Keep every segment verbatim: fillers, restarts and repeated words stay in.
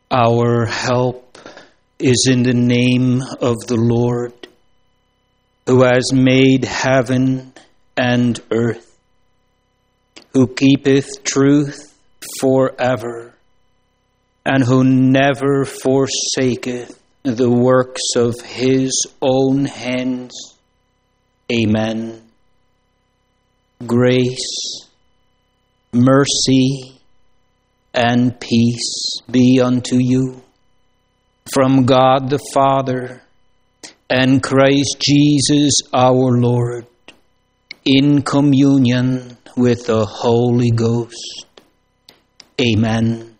Our help is in the name of the Lord, who has made heaven and earth, who keepeth truth forever, and who never forsaketh the works of his own hands. Amen. Grace, mercy, and peace be unto you from God the Father and Christ Jesus our Lord, in communion with the Holy Ghost. Amen.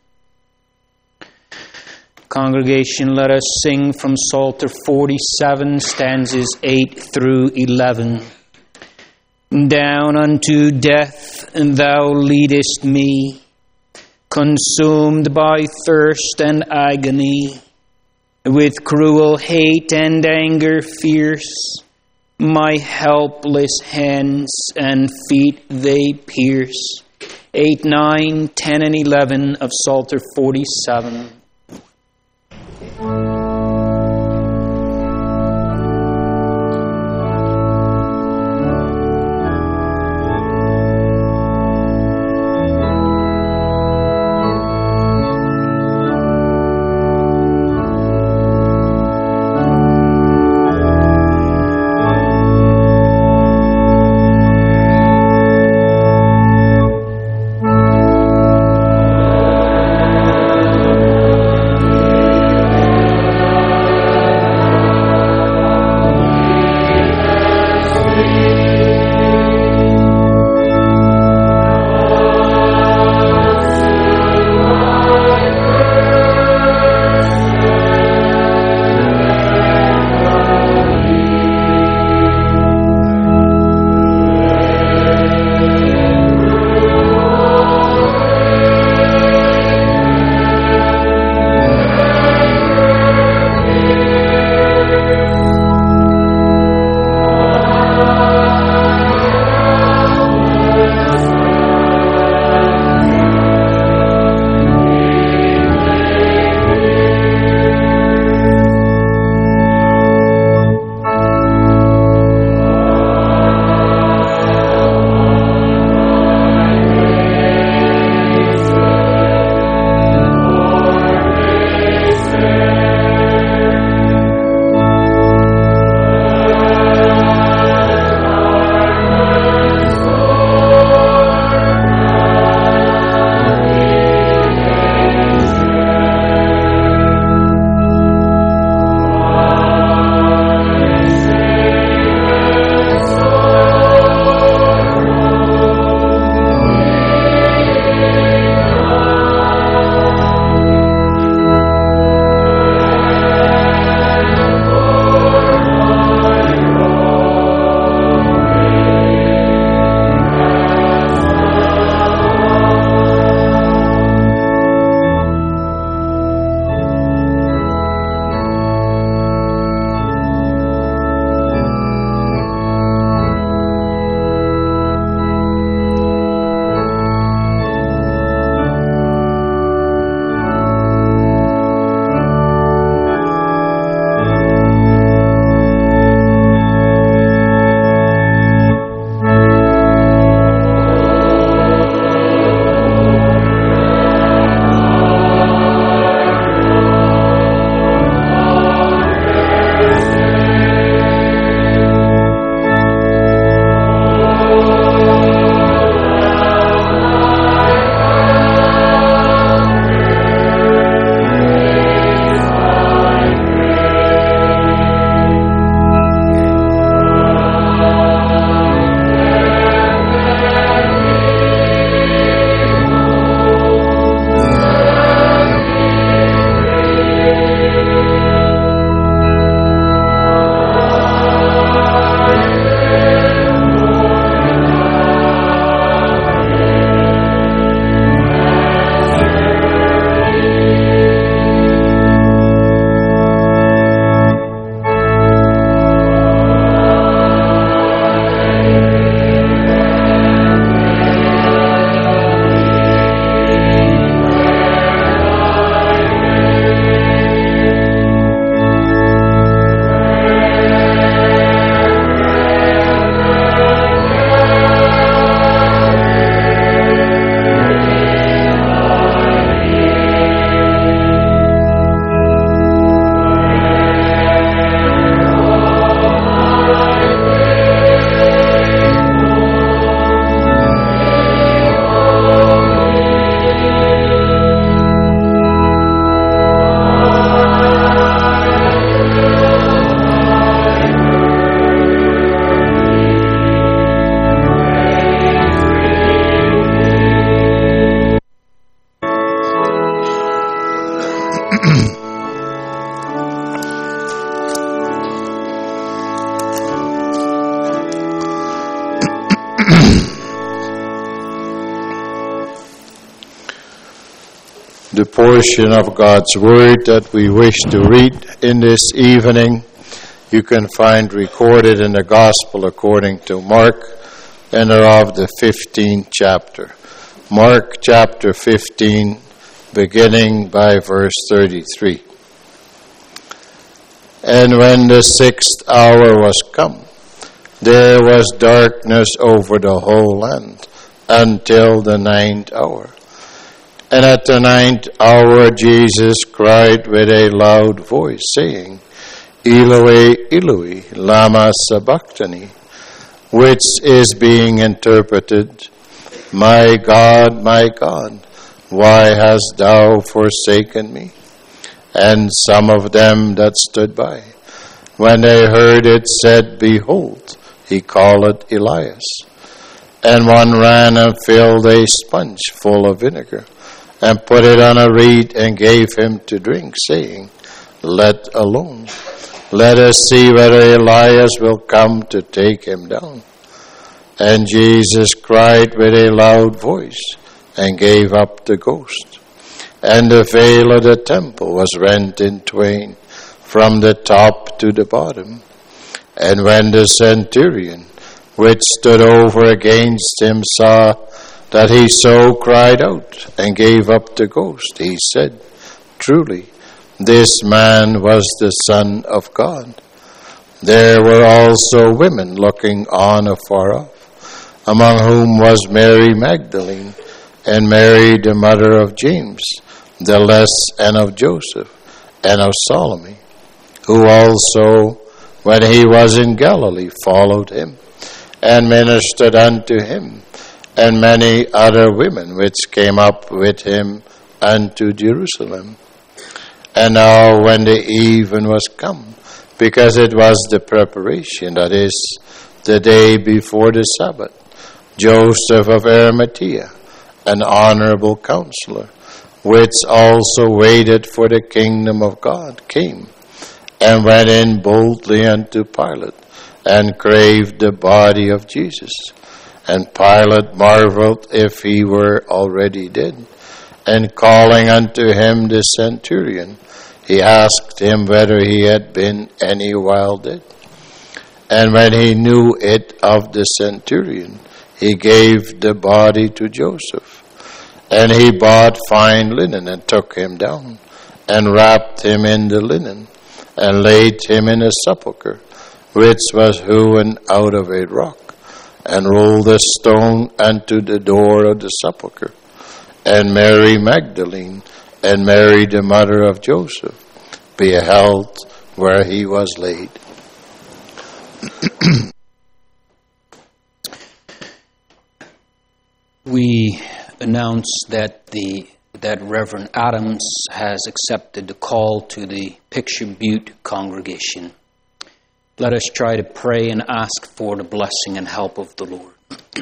Congregation, let us sing from Psalter forty-seven, stanzas eight through eleven. Down unto death thou leadest me, consumed by thirst and agony, with cruel hate and anger fierce, my helpless hands and feet they pierce. eight, nine, ten, and eleven of Psalter forty-seven. Thank the portion of God's Word that we wish to read in this evening. You can find recorded in the Gospel according to Mark, and thereof the fifteenth chapter. Mark chapter fifteen, beginning by verse thirty-three. And when the sixth hour was come, there was darkness over the whole land until the ninth hour. And at the ninth hour Jesus cried with a loud voice, saying, Eloi, Eloi, lama sabachthani, which is being interpreted, My God, my God, why hast thou forsaken me? And some of them that stood by, when they heard it, said, Behold, he calleth Elias. And one ran and filled a sponge full of vinegar, and put it on a reed, and gave him to drink, saying, Let alone. Let us see whether Elias will come to take him down. And Jesus cried with a loud voice, and gave up the ghost. And the veil of the temple was rent in twain, from the top to the bottom. And when the centurion, which stood over against him, saw that he so cried out, and gave up the ghost, he said, Truly, this man was the Son of God. There were also women looking on afar off, among whom was Mary Magdalene, and Mary the mother of James, the less, and of Joseph, and of Salome, who also, when he was in Galilee, followed him, and ministered unto him, and many other women which came up with him unto Jerusalem. And now when the even was come, because it was the preparation, that is, the day before the Sabbath, Joseph of Arimathea, an honorable counselor, which also waited for the kingdom of God, came, and went in boldly unto Pilate, and craved the body of Jesus. And Pilate marveled if he were already dead. And calling unto him the centurion, he asked him whether he had been any while dead. And when he knew it of the centurion, he gave the body to Joseph. And he bought fine linen, and took him down, and wrapped him in the linen, and laid him in a sepulchre, which was hewn out of a rock, and rolled a stone unto the door of the sepulchre. And Mary Magdalene, and Mary the mother of Joseph, beheld where he was laid. We announce that the that Reverend Adams has accepted the call to the Picture Butte congregation. Let us try to pray and ask for the blessing and help of the Lord.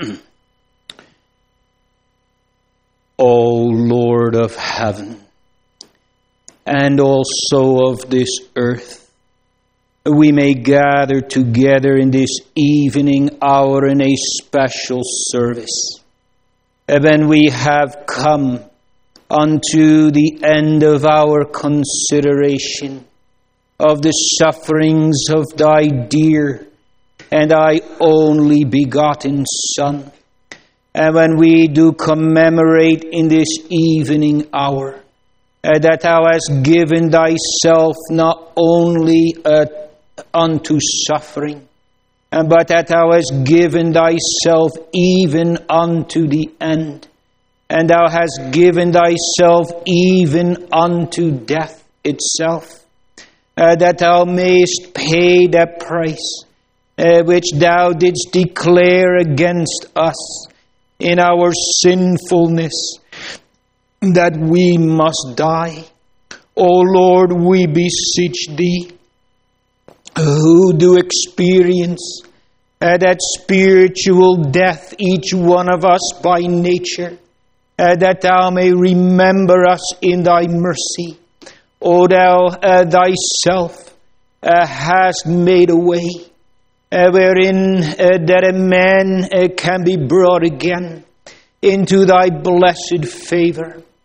O Lord of heaven, and also of this earth, we may gather together in this evening hour in a special service. When we have come unto the end of our consideration of the sufferings of thy dear and thy only begotten Son, and when we do commemorate in this evening hour uh, that thou hast given thyself not only uh, unto suffering, and but that thou hast given thyself even unto the end, and thou hast given thyself even unto death itself, uh, that thou mayest pay the price uh, which thou didst declare against us in our sinfulness, that we must die. O Lord, we beseech thee, who do experience uh, that spiritual death, each one of us by nature, uh, that thou may remember us in thy mercy. O thou uh, thyself uh, hast made a way uh, wherein uh, that a man uh, can be brought again into thy blessed favor.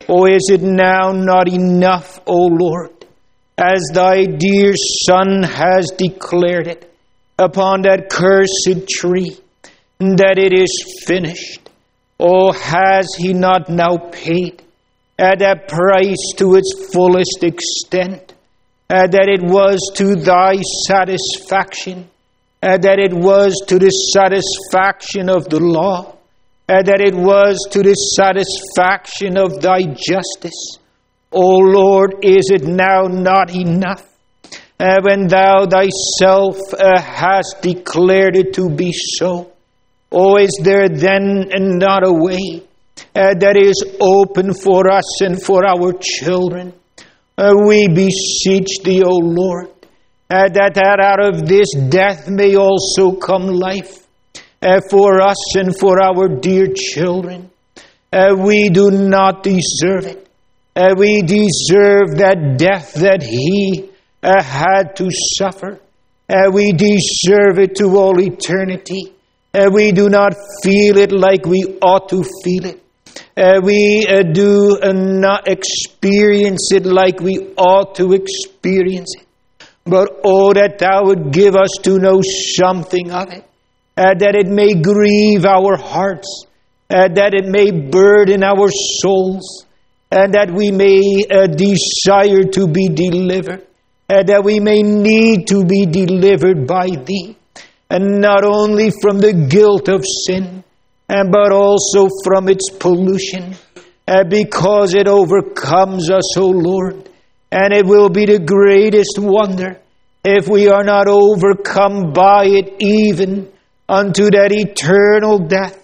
Oh, is it now not enough, O Lord, as thy dear Son has declared it upon that cursed tree, that it is finished? Oh, has he not now paid at that price to its fullest extent, uh, that it was to thy satisfaction, uh, that it was to the satisfaction of the law, uh, that it was to the satisfaction of thy justice? O Lord, is it now not enough, uh, when thou thyself uh, hast declared it to be so? Oh, is there then not a way uh, that is open for us and for our children? Uh, we beseech thee, O Lord, uh, that, that out of this death may also come life uh, for us and for our dear children. Uh, we do not deserve it. Uh, we deserve that death that he uh, had to suffer. Uh, we deserve it to all eternity. Uh, we do not feel it like we ought to feel it. Uh, we uh, do uh, not experience it like we ought to experience it. But oh, that thou would give us to know something of it, uh, that it may grieve our hearts, uh, that it may burden our souls, and that we may uh, desire to be delivered, uh, that we may need to be delivered by thee. And not only from the guilt of sin, and but also from its pollution, uh, because it overcomes us, O Lord. And it will be the greatest wonder if we are not overcome by it even unto that eternal death.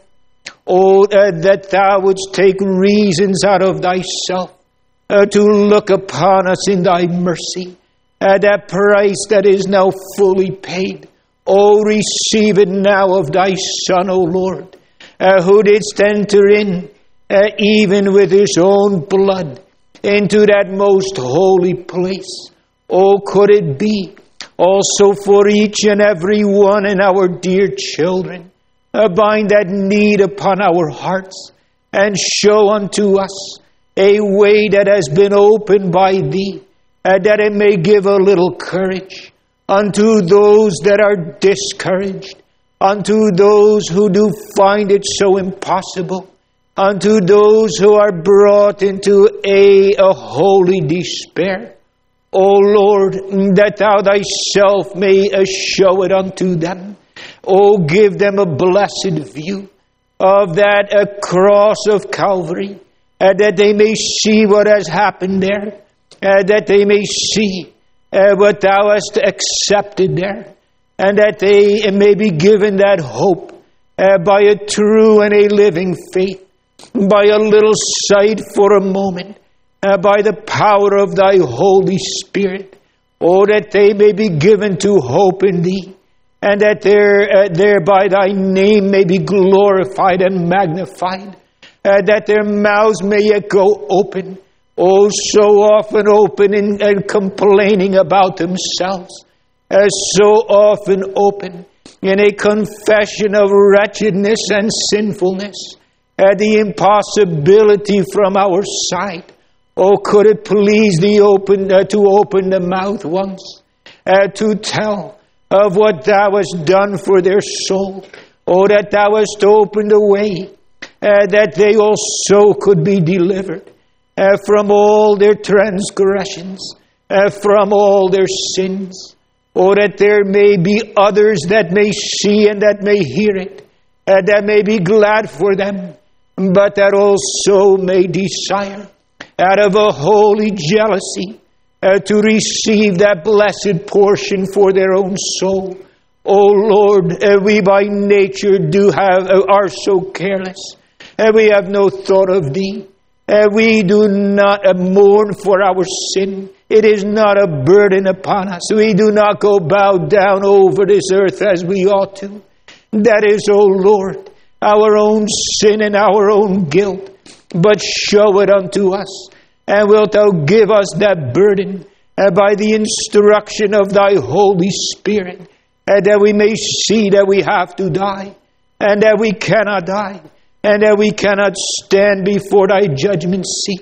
Oh, uh, that thou wouldst take reasons out of thyself uh, to look upon us in thy mercy, uh, that price that is now fully paid. Oh, receive it now of thy Son, O Lord, uh, who didst enter in, uh, even with his own blood, into that most holy place. Oh, could it be also for each and every one in our dear children, uh, bind that need upon our hearts, and show unto us a way that has been opened by thee, uh, that it may give a little courage unto those that are discouraged, unto those who do find it so impossible, unto those who are brought into a, a holy despair. O Lord, that thou thyself may show it unto them. O give them a blessed view of that uh, cross of Calvary, uh, that they may see what has happened there, uh, that they may see Uh, what thou hast accepted there, and that they may be given that hope uh, by a true and a living faith, by a little sight for a moment, uh, by the power of thy Holy Spirit. Oh, that they may be given to hope in thee, and that there, uh, thereby thy name may be glorified and magnified, uh, that their mouths may yet go open, oh, so often open and, and complaining about themselves, as so often open in a confession of wretchedness and sinfulness, at the impossibility from our side. Oh, could it please thee open uh, to open the mouth once, uh, to tell of what thou hast done for their soul. Oh, that thou hast opened a way, uh, that they also could be delivered Uh, from all their transgressions, uh, from all their sins. Oh, that there may be others that may see and that may hear it, uh, that may be glad for them, but that also may desire, out of a holy jealousy, uh, to receive that blessed portion for their own soul. Oh Lord, uh, we by nature do have uh, are so careless, and uh, we have no thought of thee. Uh, we do not uh, mourn for our sin. It is not a burden upon us. We do not go bow down over this earth as we ought to. That is, O Lord, our own sin and our own guilt. But show it unto us, and wilt thou give us that burden uh, by the instruction of thy Holy Spirit, uh, that we may see that we have to die, and that we cannot die, and that we cannot stand before thy judgment seat,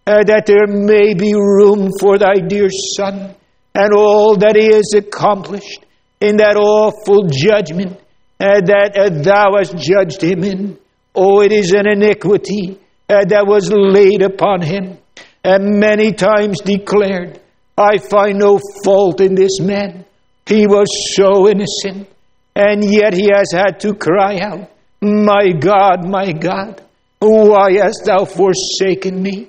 uh, that there may be room for thy dear Son and all that he has accomplished in that awful judgment uh, that uh, thou hast judged him in. Oh, it is an iniquity uh, that was laid upon him, and many times declared, I find no fault in this man. He was so innocent, and yet he has had to cry out, my God, my God, why hast thou forsaken me?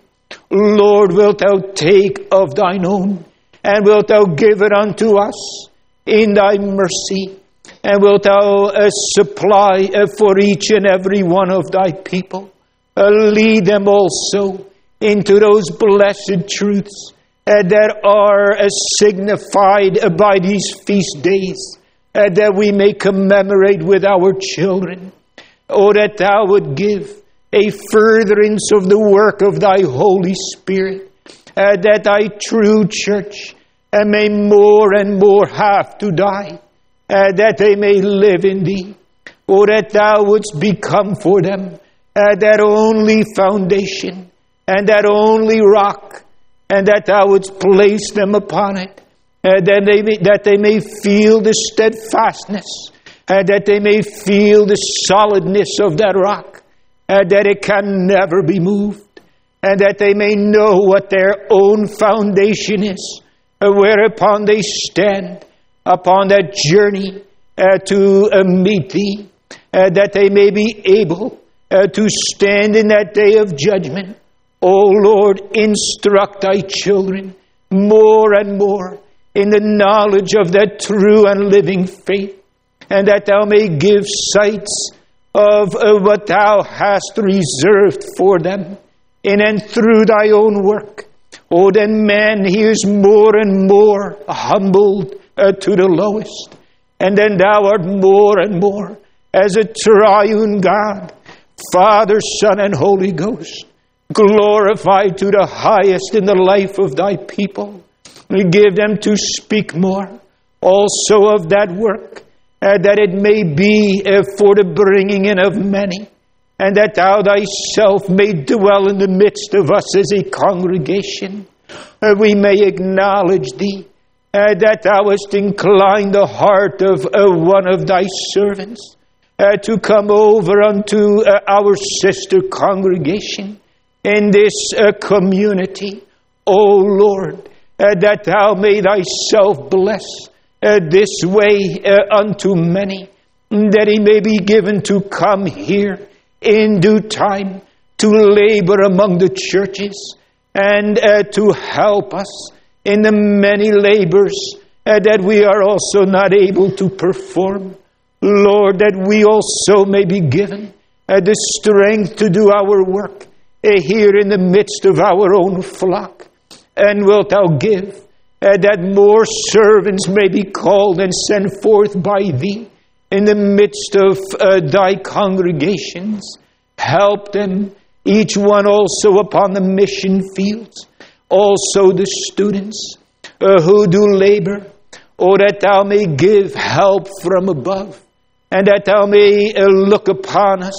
Lord, wilt thou take of thine own, and wilt thou give it unto us in thy mercy? And wilt thou uh, supply uh, for each and every one of thy people? Uh, lead them also into those blessed truths uh, that are uh, signified uh, by these feast days, uh, that we may commemorate with our children. Oh, that thou would give a furtherance of the work of thy Holy Spirit, uh, that thy true church uh, may more and more have to die, Uh, that they may live in thee. Oh, that thou wouldst become for them uh, that only foundation and that only rock, and that thou wouldst place them upon it, uh, that, they may, that they may feel the steadfastness, uh, that they may feel the solidness of that rock, uh, that it can never be moved, and that they may know what their own foundation is, uh, whereupon they stand upon that journey uh, to uh, meet thee, uh, that they may be able uh, to stand in that day of judgment. O Lord, instruct thy children more and more in the knowledge of that true and living faith, and that thou may give sights of uh, what thou hast reserved for them in and through thy own work. O then man hears more and more humbled Uh, to the lowest, and then thou art more and more as a triune God, Father, Son, and Holy Ghost, glorified to the highest in the life of thy people. Give them to speak more also of that work, uh, that it may be uh, for the bringing in of many, and that thou thyself may dwell in the midst of us as a congregation. Uh, we may acknowledge thee, Uh, that thou hast inclined the heart of uh, one of thy servants uh, to come over unto uh, our sister congregation in this uh, community. O Lord, uh, that thou may thyself bless uh, this way uh, unto many, that he may be given to come here in due time to labor among the churches and uh, to help us in the many labors uh, that we are also not able to perform. Lord, that we also may be given uh, the strength to do our work uh, here in the midst of our own flock. And wilt thou give uh, that more servants may be called and sent forth by thee in the midst of uh, thy congregations. Help them, each one also upon the mission fields. Also the students uh, who do labor, oh, that thou may give help from above, and that thou may uh, look upon us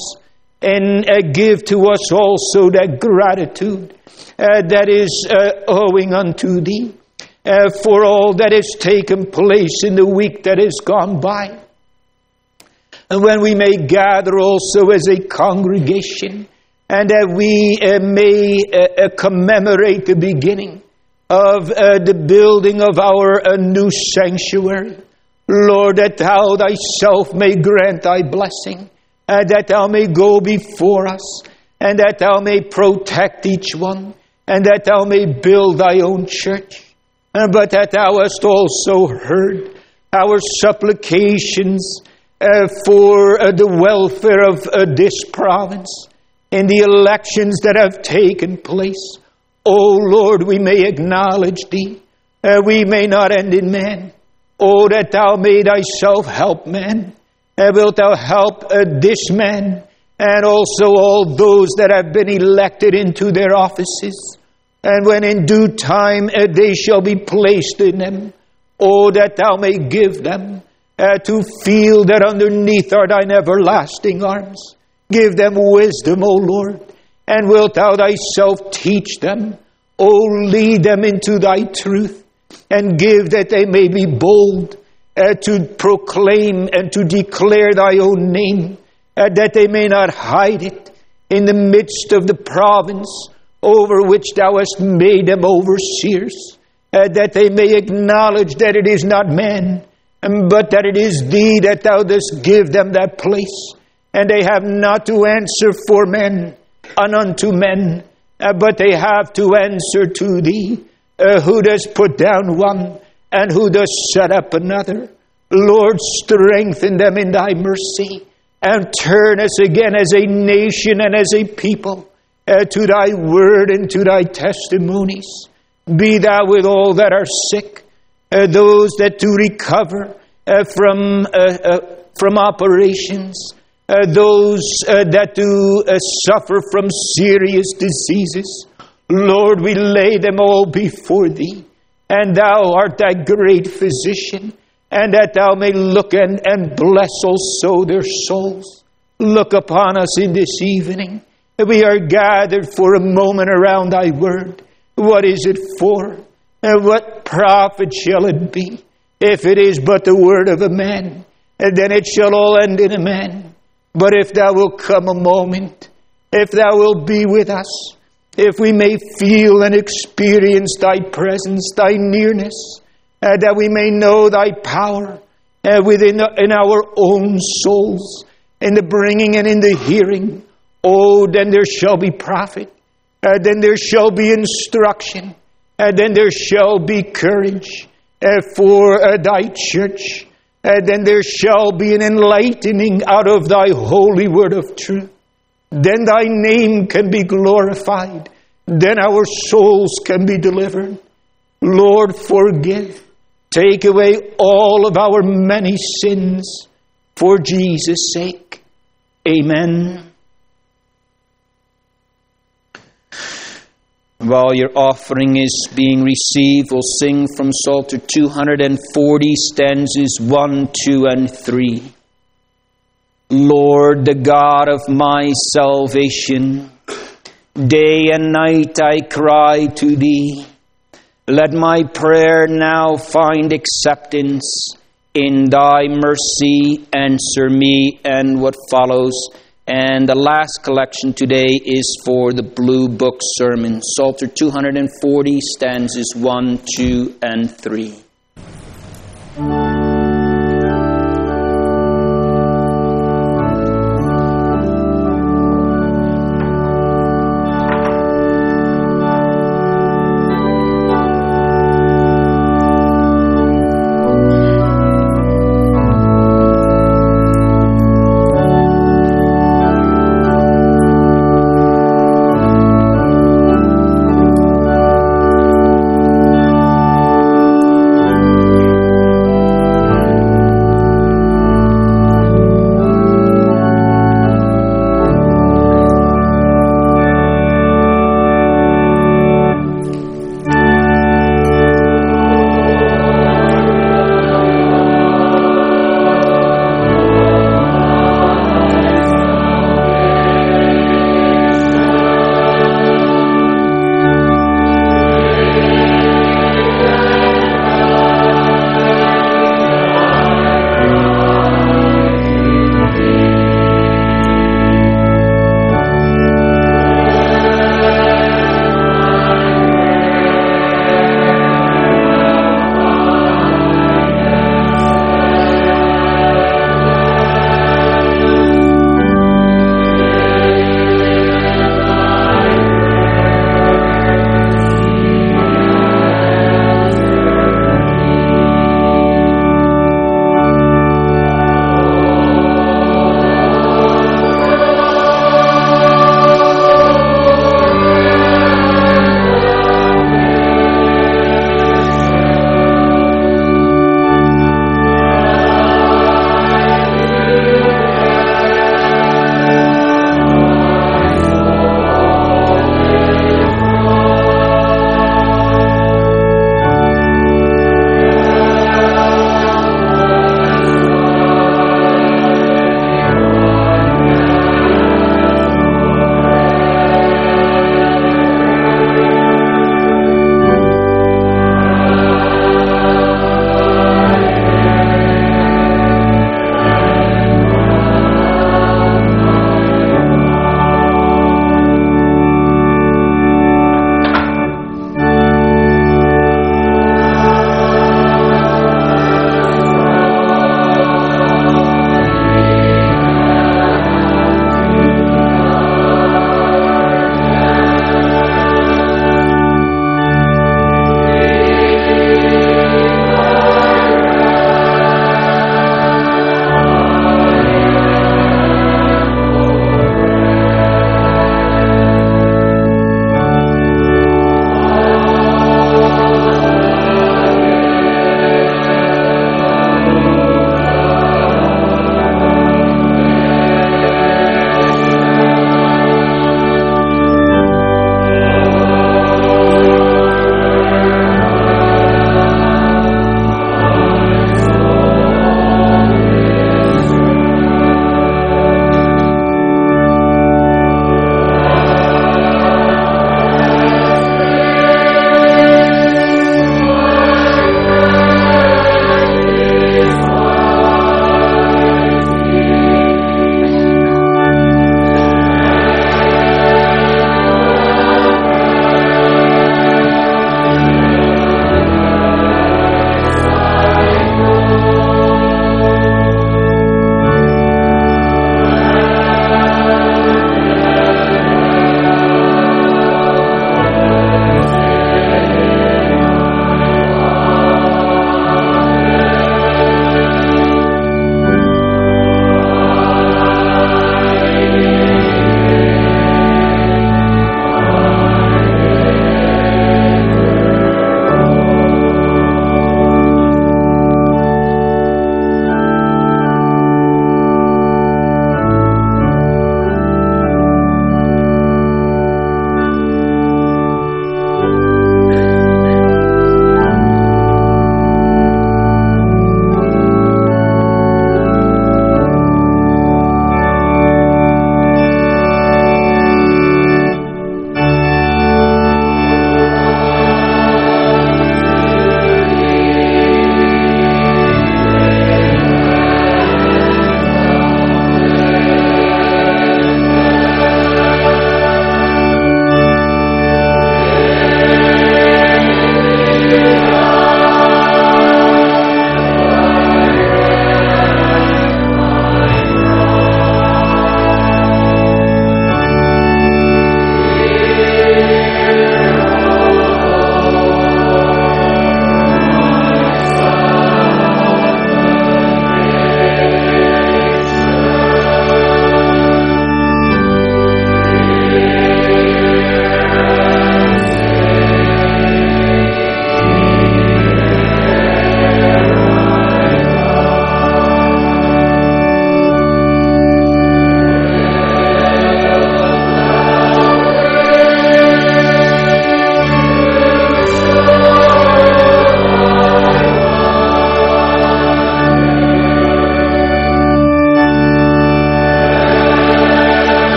and uh, give to us also that gratitude uh, that is uh, owing unto thee uh, for all that has taken place in the week that has gone by. And when we may gather also as a congregation, and that we uh, may uh, uh, commemorate the beginning of uh, the building of our uh, new sanctuary. Lord, that thou thyself may grant thy blessing, and that thou may go before us, and that thou may protect each one, and that thou may build thy own church. Uh, but that thou hast also heard our supplications uh, for uh, the welfare of uh, this province, in the elections that have taken place. O Lord, we may acknowledge thee. Uh, we may not end in man. Oh, that thou may thyself help man. Uh, wilt thou help uh, this man and also all those that have been elected into their offices. And when in due time uh, they shall be placed in them. Oh, that thou may give them uh, to feel that underneath are thine everlasting arms. Give them wisdom, O Lord, and wilt thou thyself teach them Oh, lead them into thy truth, and give that they may be bold uh, to proclaim and to declare thy own name, uh, that they may not hide it in the midst of the province over which thou hast made them overseers, uh, that they may acknowledge that it is not man, um, but that it is thee that thou dost give them that place, and they have not to answer for men and unto men, uh, but they have to answer to thee, uh, who does put down one and who does set up another. Lord, strengthen them in thy mercy, and turn us again as a nation and as a people uh, to thy word and to thy testimonies. Be thou with all that are sick, uh, those that do recover uh, from uh, uh, from operations, uh, those uh, that do uh, suffer from serious diseases. Lord, we lay them all before thee, and thou art that great physician, and that thou may look and, and bless also their souls. Look upon us in this evening. We are gathered for a moment around thy word. What is it for? And what profit shall it be? If it is but the word of a man, and then it shall all end in a man. But if thou wilt come a moment, if thou wilt be with us, if we may feel and experience thy presence, thy nearness, Uh, that we may know thy power uh, within the, in our own souls, in the bringing and in the hearing. Oh, then there shall be profit. Uh, then there shall be instruction. And uh, then there shall be courage uh, for uh, thy church. And uh, then there shall be an enlightening out of thy holy word of truth. Then thy name can be glorified. Then our souls can be delivered. Lord, forgive. Take away all of our many sins for Jesus' sake. Amen. While your offering is being received, we'll sing from Psalter two forty, stanzas one, two, and three. Lord, the God of my salvation, day and night I cry to thee. Let my prayer now find acceptance. In thy mercy answer me. And what follows. And the last collection today is for the Blue Book Sermon. Psalter two forty, stanzas one, two, and three.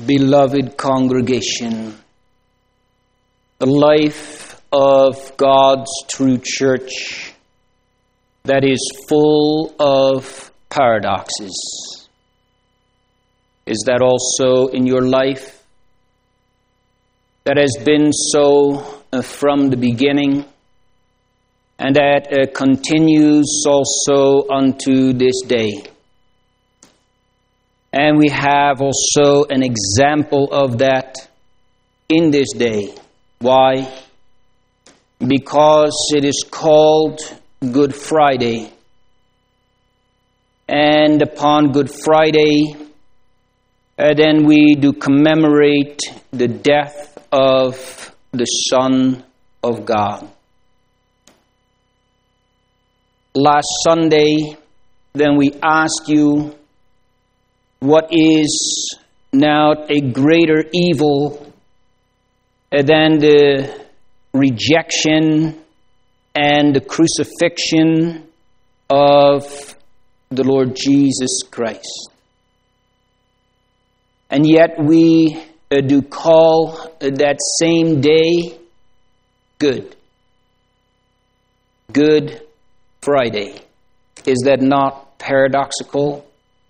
beloved congregation, the life of God's true church that is full of paradoxes. Is that also in your life? That has been so uh, from the beginning, and that uh, continues also unto this day. And we have also an example of that in this day. Why? Because it is called Good Friday. And upon Good Friday, uh, then we do commemorate the death of the Son of God. Last Sunday, then we asked you, what is now a greater evil than the rejection and the crucifixion of the Lord Jesus Christ? And yet we uh, do call that same day good. Good Friday. Is that not paradoxical?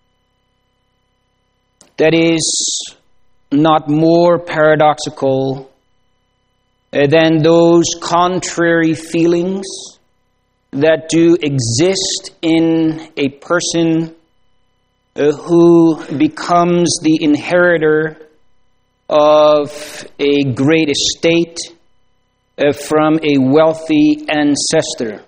That is not more paradoxical than those contrary feelings that do exist in a person uh, who becomes the inheritor of a great estate uh, from a wealthy ancestor.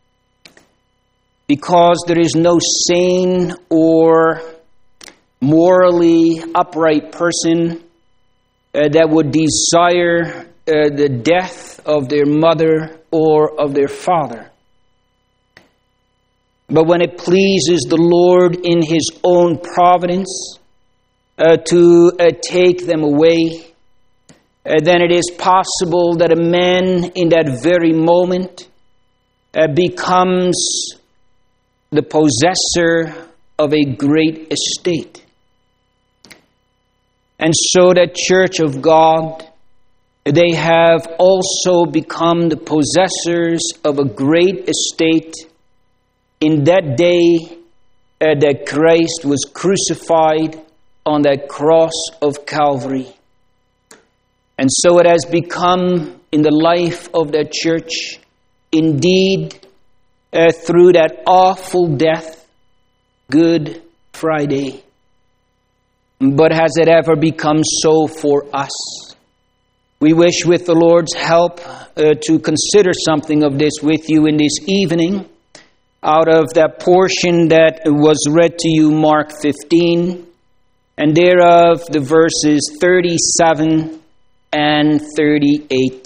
Because there is no sane or morally upright person uh, that would desire uh, the death of their mother or of their father. But when it pleases the Lord in His own providence uh, to uh, take them away, uh, then it is possible that a man in that very moment uh, becomes the possessor of a great estate. And so that Church of God, they have also become the possessors of a great estate in that day uh, that Christ was crucified on that cross of Calvary. And so it has become in the life of that church, indeed, uh, through that awful death, Good Friday. But has it ever become so for us? We wish with the Lord's help uh, to consider something of this with you in this evening out of that portion that was read to you, Mark fifteen, and thereof the verses thirty-seven and thirty-eight.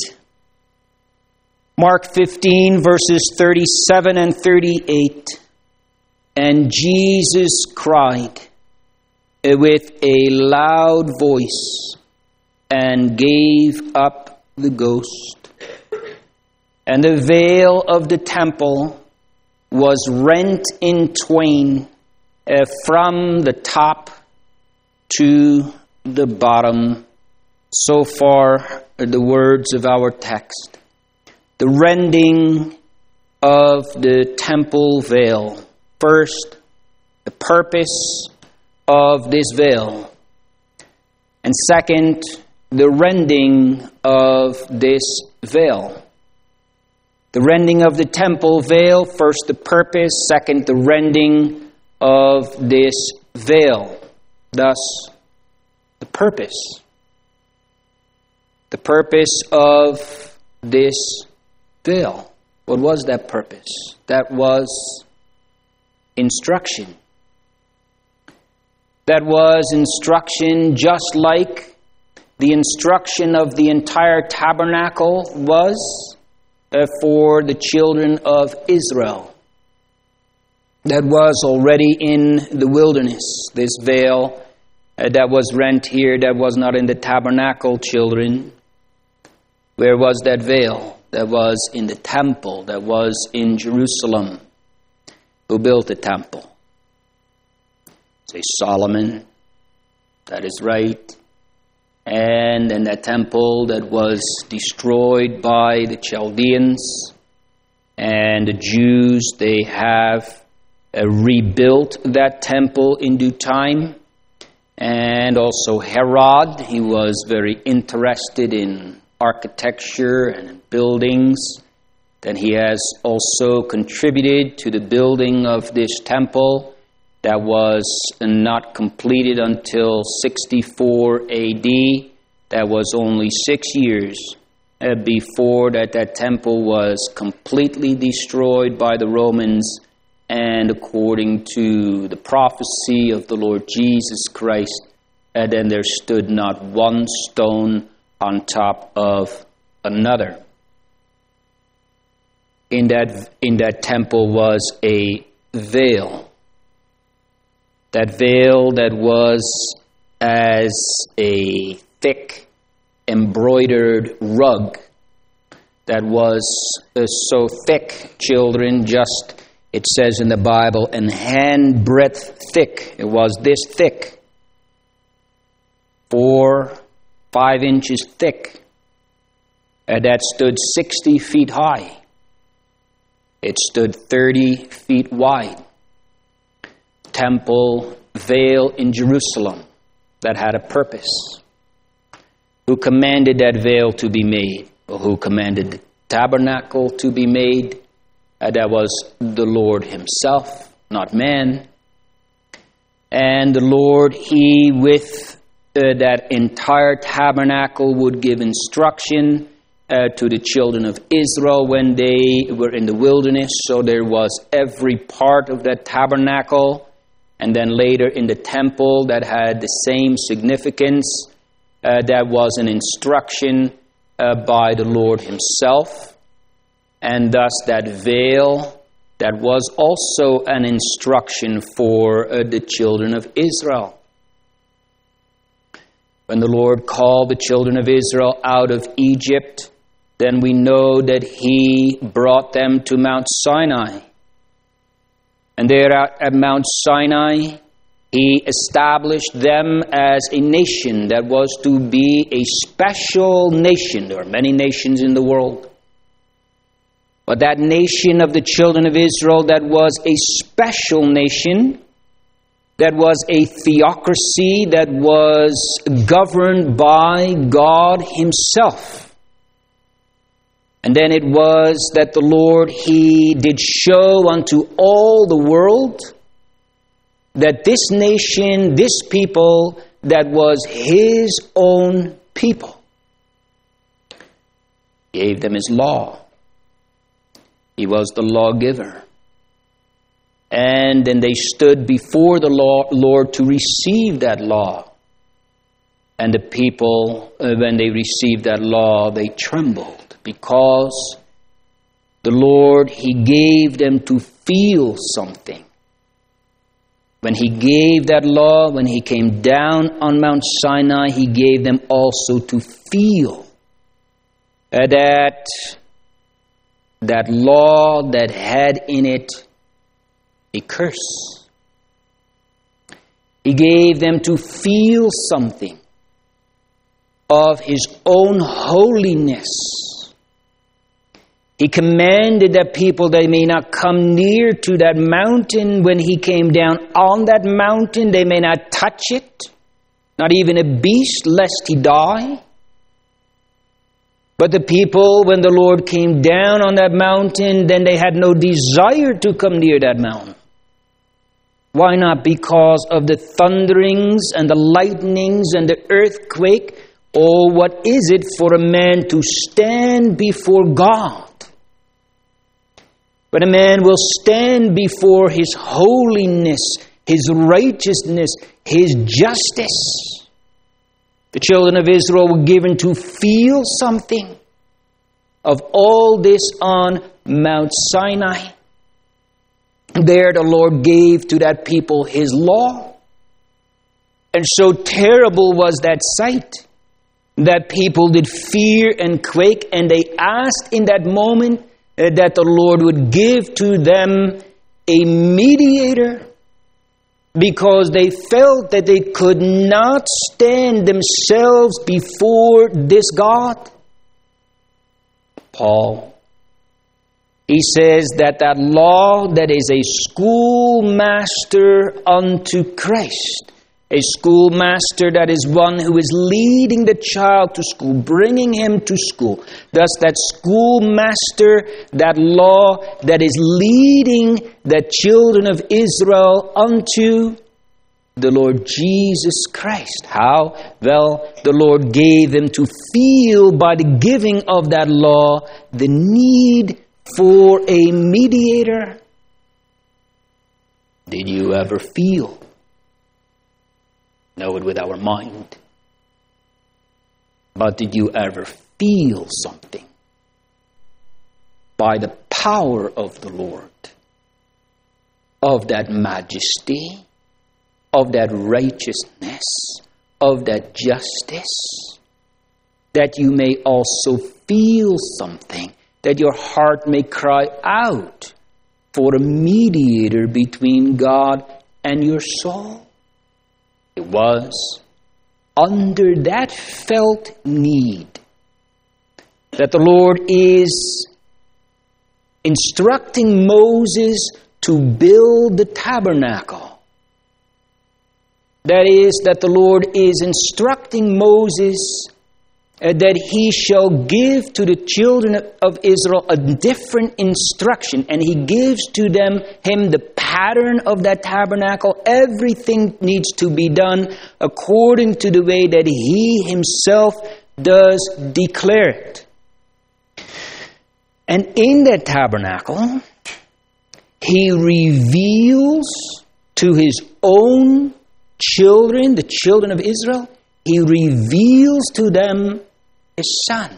Mark fifteen, verses thirty-seven and thirty-eight. And Jesus cried with a loud voice and gave up the ghost. And the veil of the temple was rent in twain uh, from the top to the bottom. So far are the words of our text. The rending of the temple veil. First, the purpose of this veil. And second, the rending of this veil. The rending of the temple veil, first the purpose, second the rending of this veil. Thus, the purpose. The purpose of this veil. What was that purpose? That was instruction. That was instruction just like the instruction of the entire tabernacle was uh, for the children of Israel. That was already in the wilderness. This veil uh, that was rent here, that was not in the tabernacle, children. Where was that veil? That was in the temple, that was in Jerusalem. Who built the temple? Say Solomon. That is right. And in that temple that was destroyed by the Chaldeans, and the Jews, they have uh, rebuilt that temple in due time. And also Herod, he was very interested in architecture and buildings. Then he has also contributed to the building of this temple that was not completed until sixty-four A D. That was only six years uh, before that that temple was completely destroyed by the Romans. And according to the prophecy of the Lord Jesus Christ, uh, then there stood not one stone on top of another. In that, in that temple was a veil. That veil that was as a thick embroidered rug that was uh, so thick, children, just, it says in the Bible, an hand breadth thick. It was this thick. Four, five inches thick. And that stood sixty feet high. It stood thirty feet wide. Temple veil in Jerusalem that had a purpose. Who commanded that veil to be made? Or who commanded the tabernacle to be made? Uh, that was the Lord himself, not man. And the Lord, he with uh, that entire tabernacle would give instruction Uh, to the children of Israel when they were in the wilderness. So there was every part of that tabernacle, and then later in the temple that had the same significance. Uh, that was an instruction uh, by the Lord himself, and thus that veil, that was also an instruction for uh, the children of Israel. When the Lord called the children of Israel out of Egypt, then we know that he brought them to Mount Sinai. And there at Mount Sinai, he established them as a nation that was to be a special nation. There are many nations in the world. But that nation of the children of Israel, that was a special nation, that was a theocracy, that was governed by God himself. And then it was that the Lord, he did show unto all the world that this nation, this people, that was his own people. He gave them his law. He was the lawgiver. And then they stood before the Lord to receive that law. And the people, when they received that law, they trembled. Because the Lord, he gave them to feel something. When he gave that law, when he came down on Mount Sinai, he gave them also to feel uh, that, that law that had in it a curse. He gave them to feel something of his own holiness. He commanded that people, they may not come near to that mountain. When he came down on that mountain, they may not touch it, not even a beast, lest he die. But the people, when the Lord came down on that mountain, then they had no desire to come near that mountain. Why not? Because of the thunderings and the lightnings and the earthquake. Oh, what is it for a man to stand before God? But a man will stand before his holiness, his righteousness, his justice. The children of Israel were given to feel something of all this on Mount Sinai. There the Lord gave to that people his law. And so terrible was that sight that people did fear and quake, and they asked in that moment that the Lord would give to them a mediator because they felt that they could not stand themselves before this God. Paul, he says that that law that is a schoolmaster unto Christ, a schoolmaster that is one who is leading the child to school, bringing him to school. Thus that schoolmaster, that law that is leading the children of Israel unto the Lord Jesus Christ. How? Well, the Lord gave them to feel by the giving of that law the need for a mediator. Did you ever feel? Know it with our mind. But did you ever feel something? By the power of the Lord, of that majesty, of that righteousness, of that justice, that you may also feel something, that your heart may cry out for a mediator between God and your soul. It was under that felt need that the Lord is instructing Moses to build the tabernacle. That is, that the Lord is instructing Moses uh, that he shall give to the children of Israel a different instruction, and he gives to them him the pattern of that tabernacle. Everything needs to be done according to the way that he himself does declare it. And in that tabernacle, he reveals to his own children, the children of Israel, he reveals to them his Son.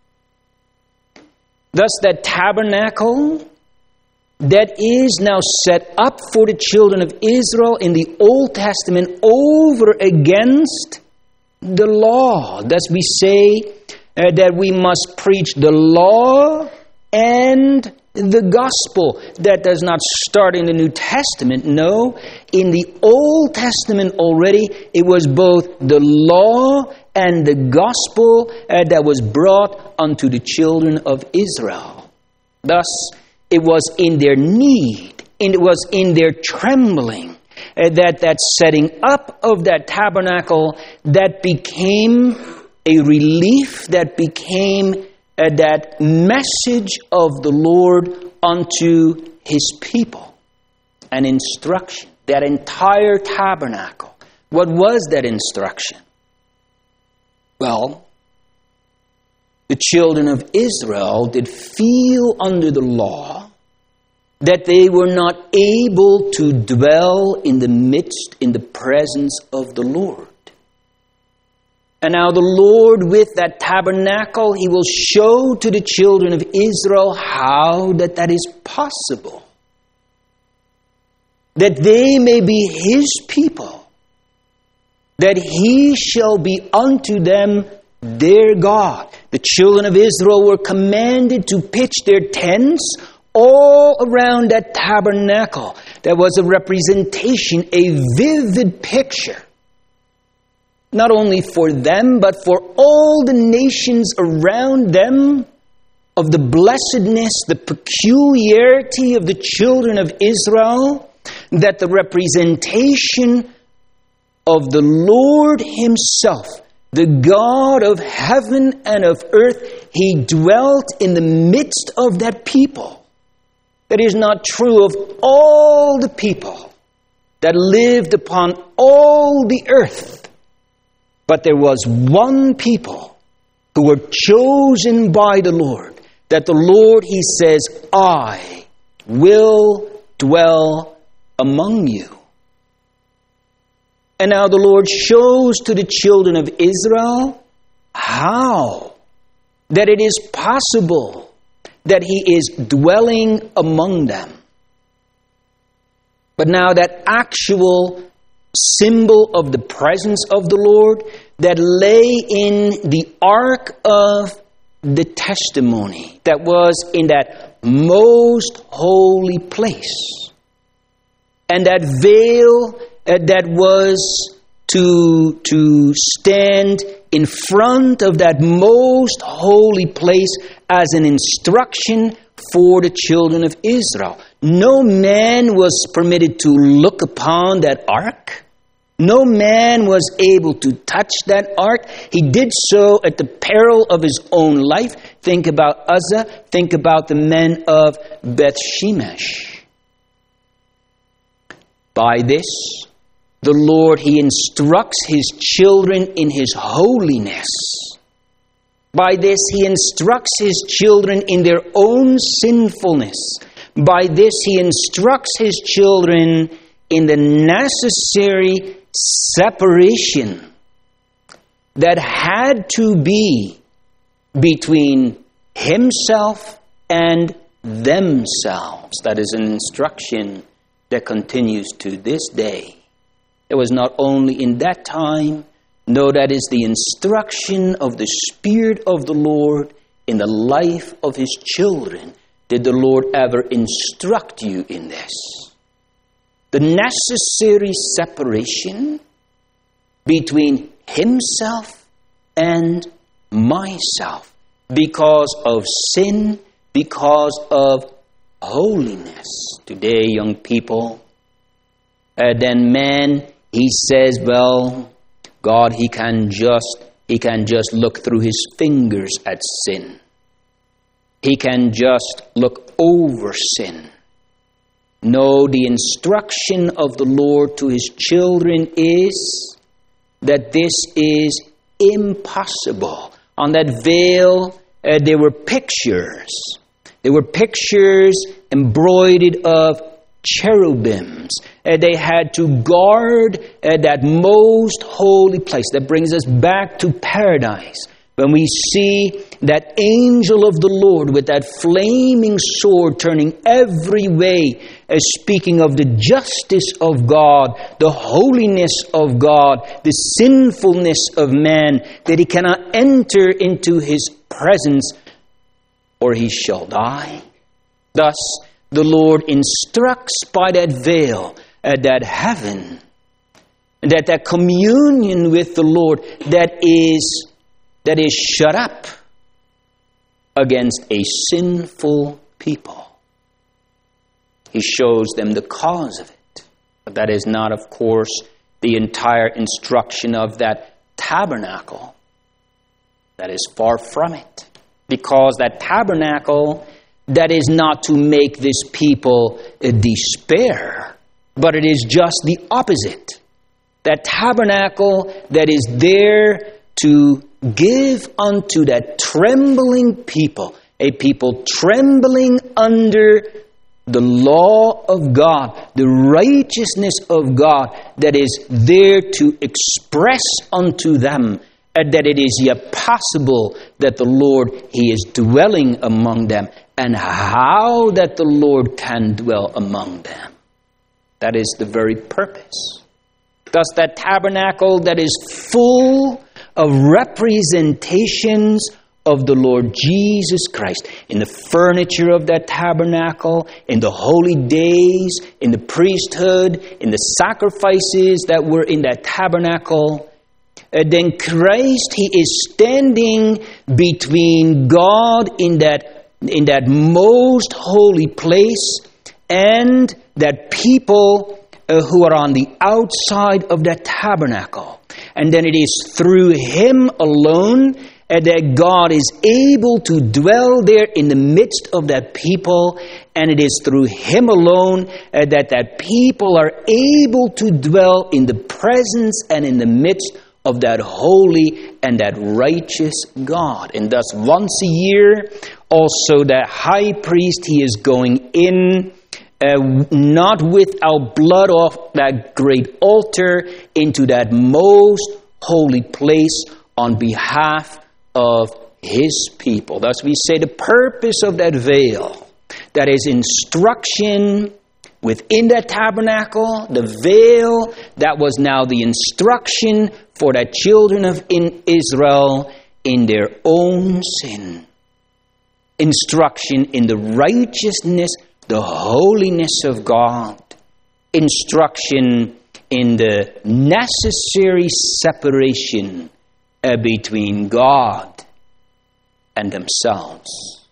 Thus that tabernacle that is now set up for the children of Israel in the Old Testament over against the law. Thus we say uh, that we must preach the law and the gospel. That does not start in the New Testament. No, in the Old Testament already, it was both the law and the gospel uh, that was brought unto the children of Israel. Thus, it was in their need, and it was in their trembling, uh, that that setting up of that tabernacle that became a relief, that became uh, that message of the Lord unto his people, an instruction. That entire tabernacle. What was that instruction? Well, the children of Israel did feel under the law that they were not able to dwell in the midst, in the presence of the Lord. And now the Lord, with that tabernacle, he will show to the children of Israel how that that is possible. That they may be his people. That he shall be unto them their God. The children of Israel were commanded to pitch their tents all around that tabernacle. That was a representation, a vivid picture. Not only for them, but for all the nations around them, of the blessedness, the peculiarity of the children of Israel, that the representation of the Lord himself, the God of heaven and of earth, he dwelt in the midst of that people. That is not true of all the people that lived upon all the earth. But there was one people who were chosen by the Lord, that the Lord, he says, I will dwell among you. And now the Lord shows to the children of Israel how that it is possible that he is dwelling among them. But now that actual symbol of the presence of the Lord that lay in the ark of the testimony, that was in that most holy place. And that veil uh, that was to, to stand in front of that most holy place as an instruction for the children of Israel. No man was permitted to look upon that ark. No man was able to touch that ark. He did so at the peril of his own life. Think about Uzzah. Think about the men of Beth Shemesh. By this, the Lord, He instructs His children in His holiness. By this, He instructs His children in their own sinfulness. By this, He instructs His children in the necessary separation that had to be between Himself and themselves. That is an instruction that continues to this day. It was not only in that time. No, that is the instruction of the Spirit of the Lord in the life of His children. Did the Lord ever instruct you in this? The necessary separation between Himself and myself because of sin, because of holiness. Today, young people, uh, then man, he says, well, God, He can just, He can just look through His fingers at sin. He can just look over sin. No, the instruction of the Lord to His children is that this is impossible. On that veil, uh, there were pictures. There were pictures embroidered of cherubims. Uh, they had to guard uh, that most holy place. That brings us back to paradise. When we see that angel of the Lord with that flaming sword turning every way, uh, speaking of the justice of God, the holiness of God, the sinfulness of man, that he cannot enter into His presence or he shall die. Thus, the Lord instructs by that veil, uh, that heaven, that that communion with the Lord that is that is shut up against a sinful people. He shows them the cause of it. But that is not, of course, the entire instruction of that tabernacle. That is far from it. Because that tabernacle, that is not to make this people despair, but it is just the opposite. That tabernacle that is there to give unto that trembling people, a people trembling under the law of God, the righteousness of God, that is there to express unto them that it is yet possible that the Lord, He is dwelling among them, and how that the Lord can dwell among them. That is the very purpose. Thus, that tabernacle that is full of representations of the Lord Jesus Christ, in the furniture of that tabernacle, in the holy days, in the priesthood, in the sacrifices that were in that tabernacle, uh, then Christ, He is standing between God in that, in that most holy place and that people uh, who are on the outside of that tabernacle. And then it is through Him alone uh, that God is able to dwell there in the midst of that people. And it is through Him alone uh, that that people are able to dwell in the presence and in the midst of that holy and that righteous God. And thus once a year, also that high priest, he is going in, Uh, not without blood off that great altar, into that most holy place on behalf of His people. Thus we say the purpose of that veil, that is instruction within that tabernacle, the veil that was now the instruction for the children of in Israel in their own sin. Instruction in the righteousness, the holiness of God. Instruction in the necessary separation uh, between God and themselves.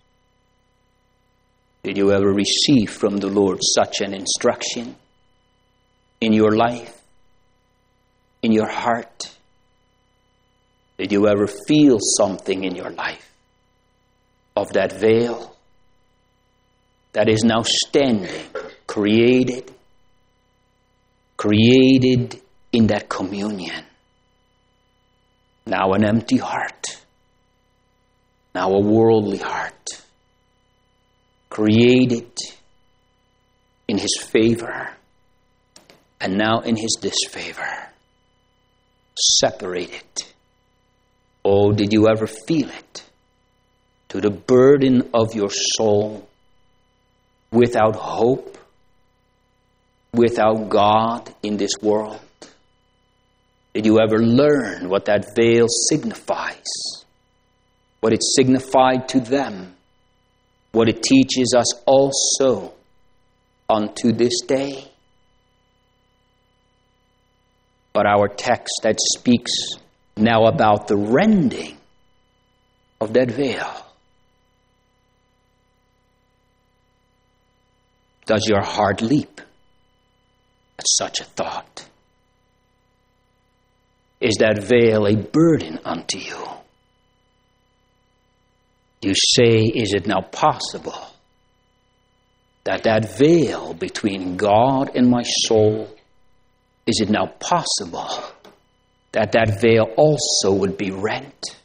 Did you ever receive from the Lord such an instruction in your life, in your heart? Did you ever feel something in your life of that veil that is now standing, created, created in that communion? Now an empty heart, now a worldly heart, created in His favor, and now in His disfavor, separated. Oh, did you ever feel it? To the burden of your soul, without hope, without God in this world? Did you ever learn what that veil signifies? What it signified to them? What it teaches us also unto this day? But our text that speaks now about the rending of that veil. Does your heart leap at such a thought? Is that veil a burden unto you? You say, is it now possible that that veil between God and my soul, is it now possible that that veil also would be rent?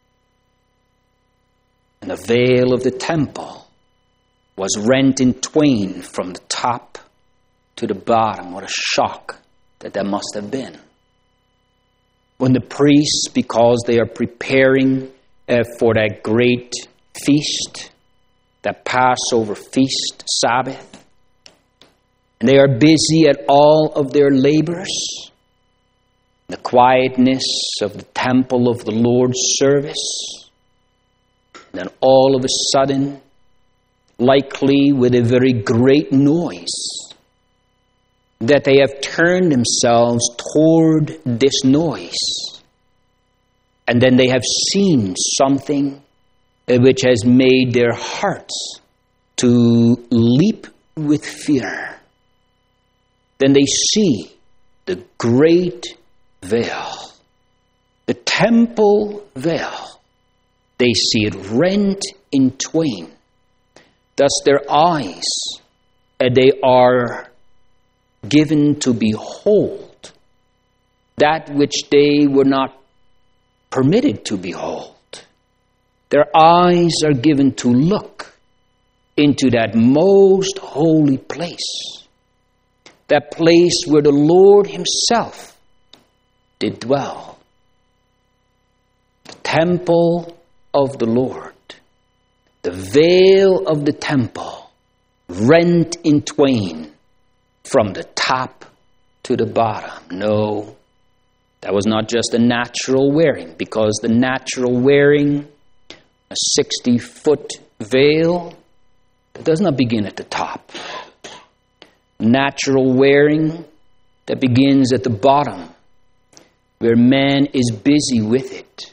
And the veil of the temple was rent in twain from the top to the bottom. What a shock that that must have been. When the priests, because they are preparing uh, for that great feast, that Passover feast, Sabbath, and they are busy at all of their labors, the quietness of the temple of the Lord's service, and then all of a sudden, likely with a very great noise, that they have turned themselves toward this noise. And then they have seen something which has made their hearts to leap with fear. Then they see the great veil, the temple veil. They see it rent in twain. Thus their eyes, uh, they are given to behold that which they were not permitted to behold. Their eyes are given to look into that most holy place, that place where the Lord Himself did dwell, the temple of the Lord. The veil of the temple rent in twain from the top to the bottom. No, that was not just a natural wearing, because the natural wearing, a sixty-foot veil, that does not begin at the top. Natural wearing that begins at the bottom, where man is busy with it.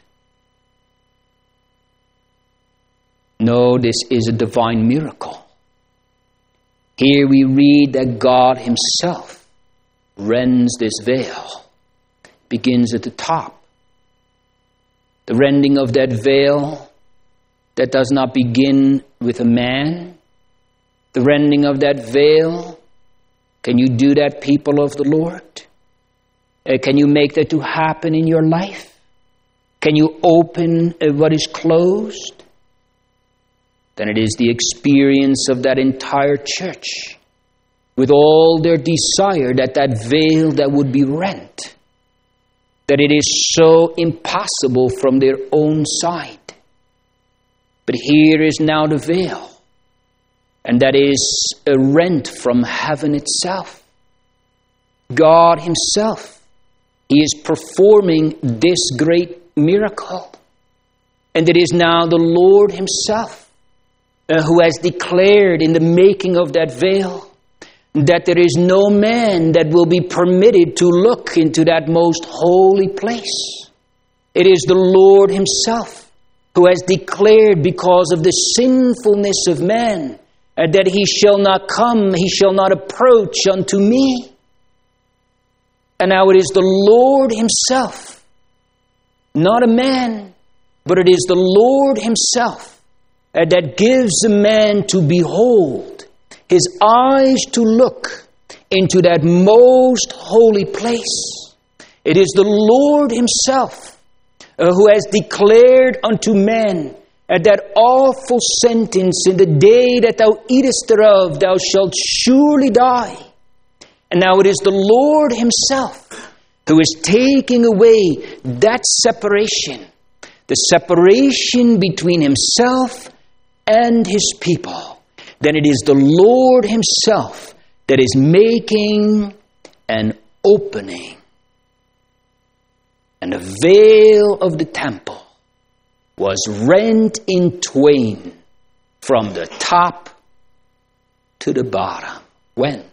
No, this is a divine miracle. Here we read that God Himself rends this veil. Begins at the top. The rending of that veil that does not begin with a man. The rending of that veil. Can you do that, people of the Lord? Uh, can you make that to happen in your life? Can you open uh, what is closed? Then it is the experience of that entire church, with all their desire that that veil that would be rent, that it is so impossible from their own side. But here is now the veil, and that is a rent from heaven itself. God Himself, He is performing this great miracle, and it is now the Lord Himself Uh, who has declared in the making of that veil that there is no man that will be permitted to look into that most holy place. It is the Lord himself who has declared, because of the sinfulness of man, uh, that he shall not come, he shall not approach unto me. And now it is the Lord himself, not a man, but it is the Lord himself uh, that gives a man to behold, his eyes to look into that most holy place. It is the Lord himself uh, who has declared unto man uh, that awful sentence, in the day that thou eatest thereof, thou shalt surely die. And now it is the Lord himself who is taking away that separation, the separation between himself and his people. Then it is the Lord himself that is making an opening. And the veil of the temple was rent in twain from the top to the bottom. When?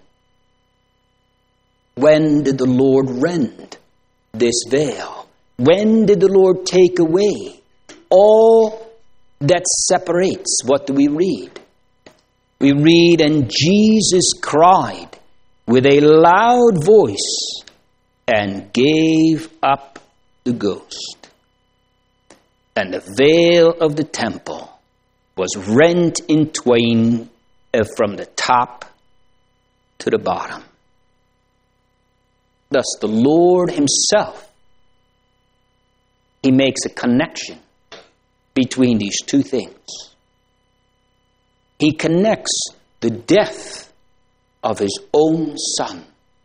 When did the Lord rend this veil? When did the Lord take away all that separates? What do we read? We read, and Jesus cried with a loud voice and gave up the ghost. And the veil of the temple was rent in twain from the top to the bottom. Thus the Lord himself, he makes a connection between these two things. He connects the death of his own Son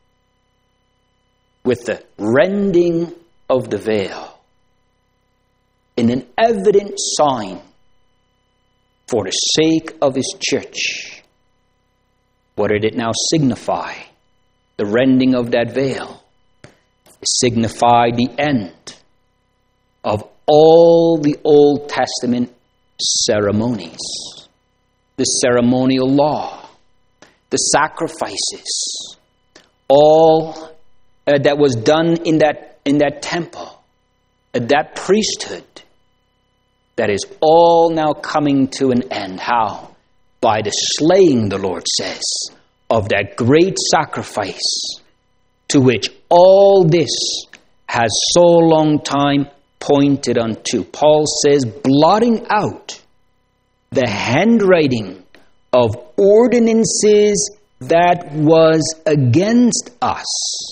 with the rending of the veil in an evident sign for the sake of his church. What did it now signify? The rending of that veil. It signified the end of all the Old Testament ceremonies. The ceremonial law, the sacrifices, all uh, that was done in that in that temple, uh, that priesthood, that is all now coming to an end. How? By the slaying, the Lord says, of that great sacrifice to which all this has so long time pointed unto. Paul says, blotting out the handwriting of ordinances that was against us.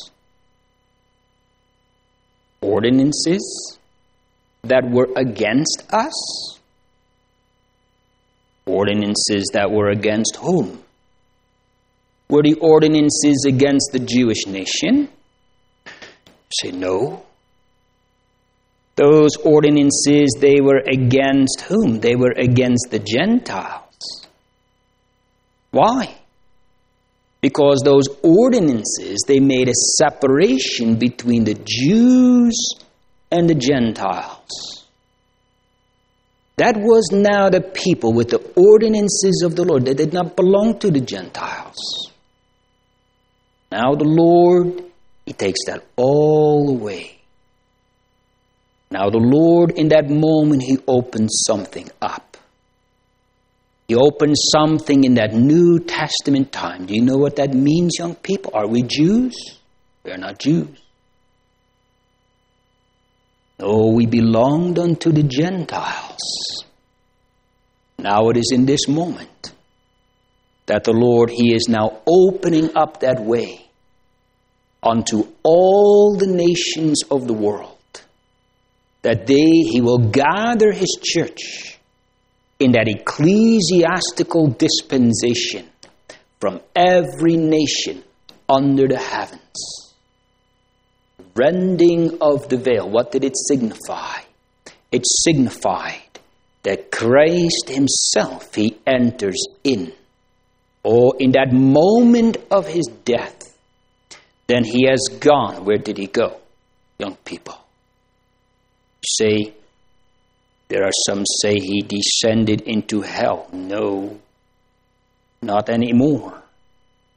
Ordinances that were against us? Ordinances that were against whom? Were the ordinances against the Jewish nation? Say no. Those ordinances, they were against whom? They were against the Gentiles. Why? Because those ordinances, they made a separation between the Jews and the Gentiles. That was now the people with the ordinances of the Lord. They did not belong to the Gentiles. Now the Lord, he takes that all away. Now the Lord, in that moment, he opens something up. He opens something in that New Testament time. Do you know what that means, young people? Are we Jews? We are not Jews. No, we belonged unto the Gentiles. Now it is in this moment that the Lord, he is now opening up that way unto all the nations of the world, that they, he will gather his church in that ecclesiastical dispensation from every nation under the heavens. Rending of the veil, what did it signify? It signified that Christ himself, he enters in. Or in that moment of his death, then he has gone. Where did he go, young people? Say, there are some say he descended into hell. No, not anymore.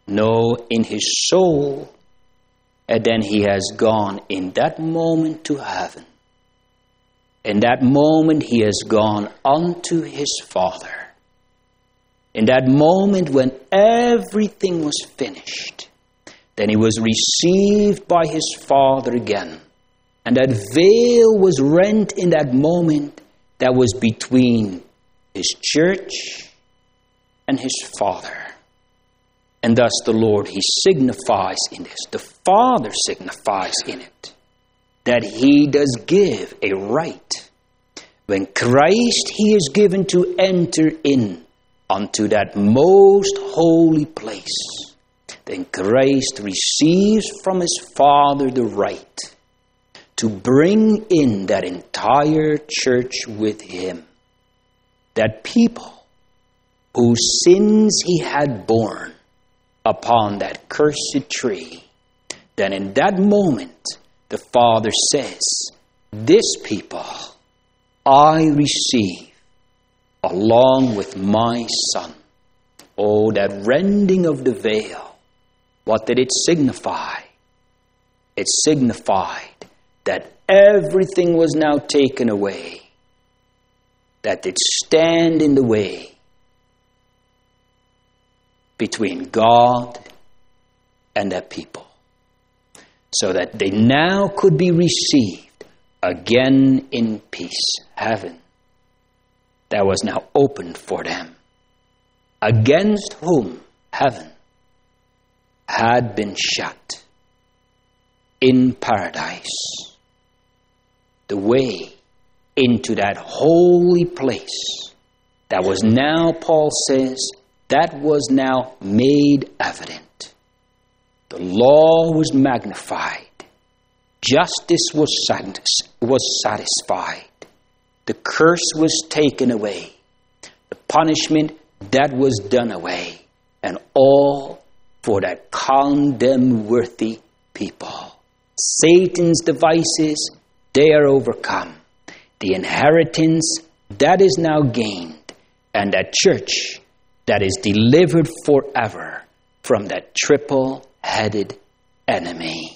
No, in his soul. And then he has gone in that moment to heaven. In that moment he has gone unto his Father. In that moment when everything was finished, then he was received by his Father again. And that veil was rent in that moment that was between his church and his Father. And thus the Lord, he signifies in this, the Father signifies in it, that he does give a right. When Christ he is given to enter in unto that most holy place, then Christ receives from his Father the right to bring in that entire church with him. That people whose sins he had borne upon that cursed tree, then in that moment the Father says, this people I receive along with my Son. Oh, that rending of the veil, what did it signify? It signified that everything was now taken away that did stand in the way between God and that people, so that they now could be received again in peace. Heaven that was now opened for them, against whom heaven had been shut. In paradise, the way into that holy place that was now, Paul says, that was now made evident. The law was magnified. Justice was was satisfied. The curse was taken away. The punishment that was done away. And all for that condemn-worthy people. Satan's devices, they are overcome. The inheritance, that is now gained. And that church, that is delivered forever from that triple-headed enemy.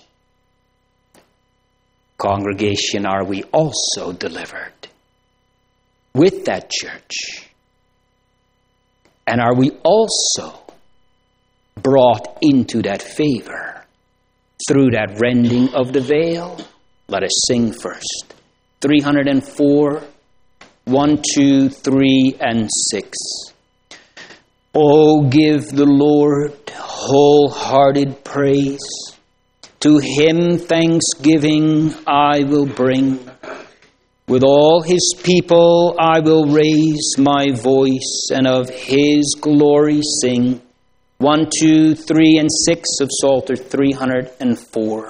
Congregation, are we also delivered with that church? And are we also brought into that favor through that rending of the veil? Let us sing first. three hundred four, one, two, three, and six. Oh, give the Lord wholehearted praise. To him thanksgiving I will bring. With all his people I will raise my voice and of his glory sing. One, two, three, and six of Psalter three hundred four.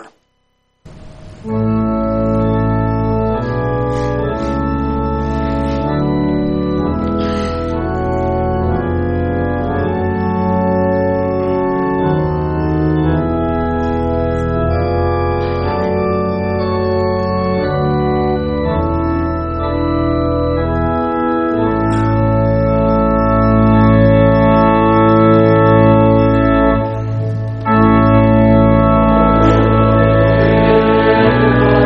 Thank you.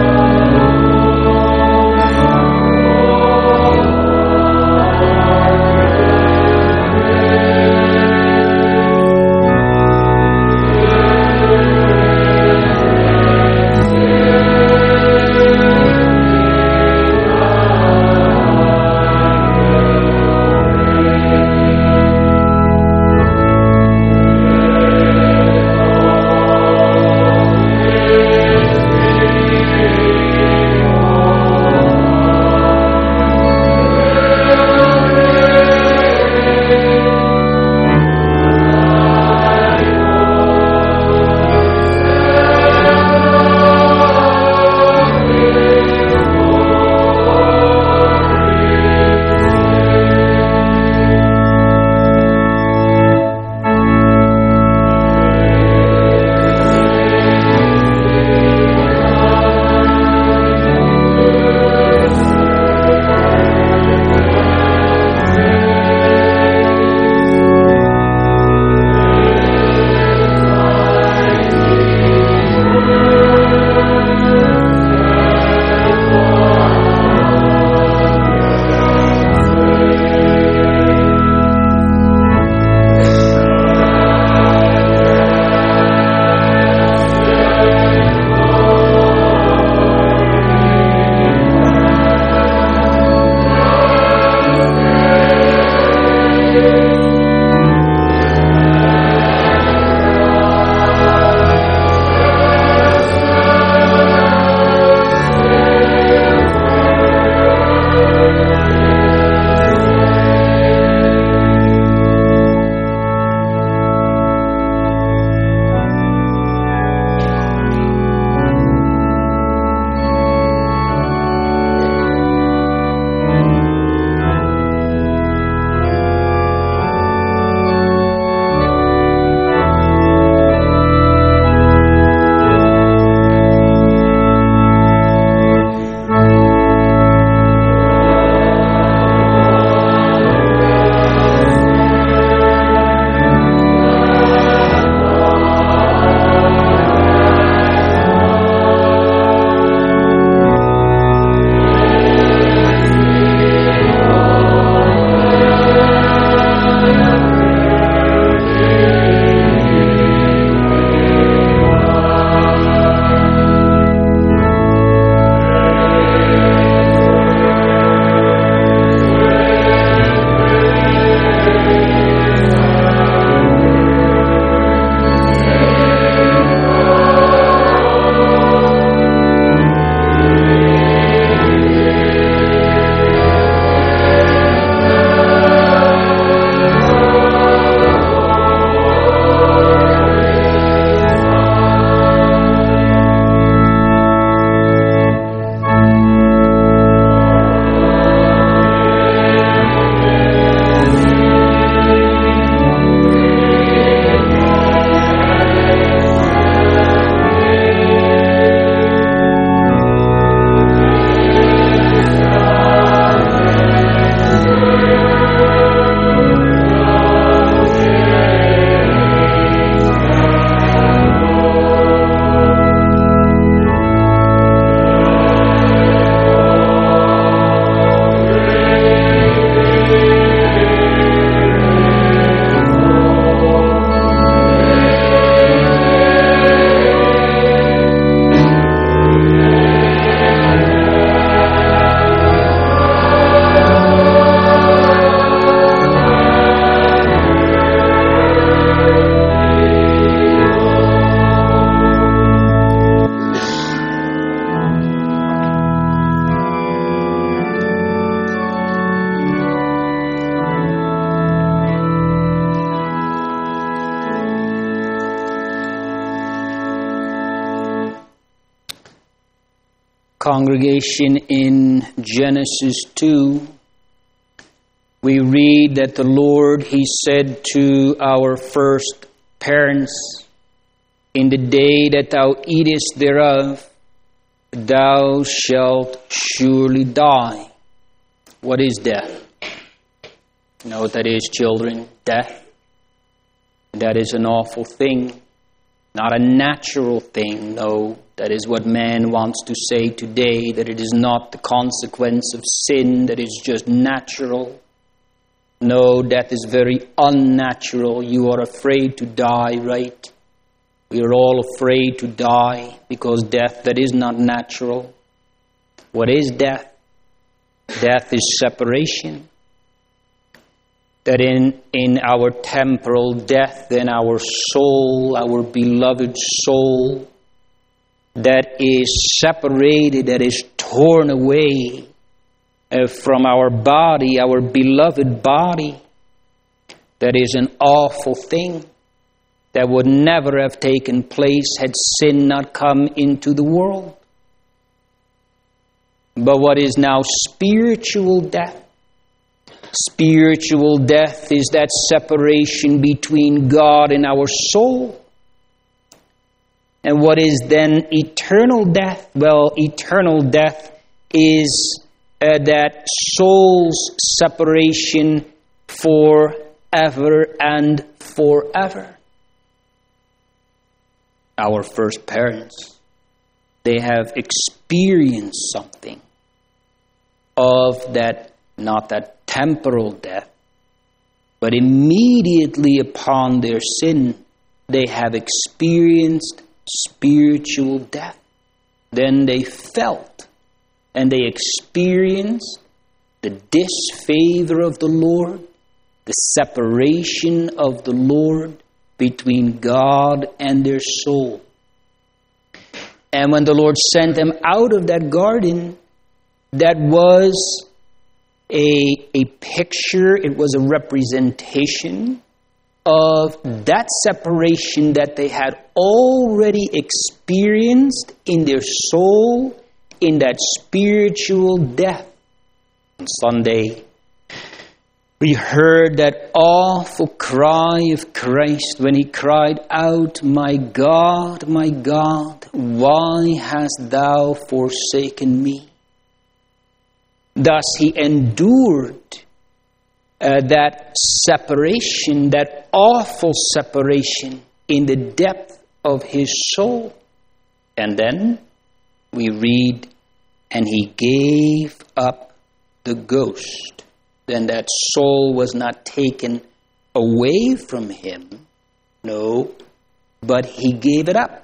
Congregation, in Genesis two, we read that the Lord, He said to our first parents, "In the day that thou eatest thereof, thou shalt surely die." What is death? You know what that is, children? Death. That is an awful thing. Not a natural thing, no. That is what man wants to say today, that it is not the consequence of sin, that is just natural. No, death is very unnatural. You are afraid to die, right? We are all afraid to die because death, that is not natural. What is death? Death is separation. That in, in our temporal death, then our soul, our beloved soul, that is separated, that is torn away uh, from our body, our beloved body. That is an awful thing that would never have taken place had sin not come into the world. But what is now spiritual death? Spiritual death is that separation between God and our soul. And what is then eternal death? Well, eternal death is uh, that soul's separation forever and forever. Our first parents, they have experienced something of that, not that temporal death, but immediately upon their sin, they have experienced spiritual death. Then they felt and they experienced the disfavor of the Lord. the separation of the Lord between God and their soul. And when the Lord sent them out of that garden, that was a, a picture, it was a representation of that separation that they had already experienced in their soul, in that spiritual death. On Sunday, we heard that awful cry of Christ when he cried out, "My God, my God, why hast thou forsaken me?" Thus he endured uh, that separation, that awful separation in the depth of his soul. And then we read, and he gave up the ghost. Then that soul was not taken away from him, no, but he gave it up.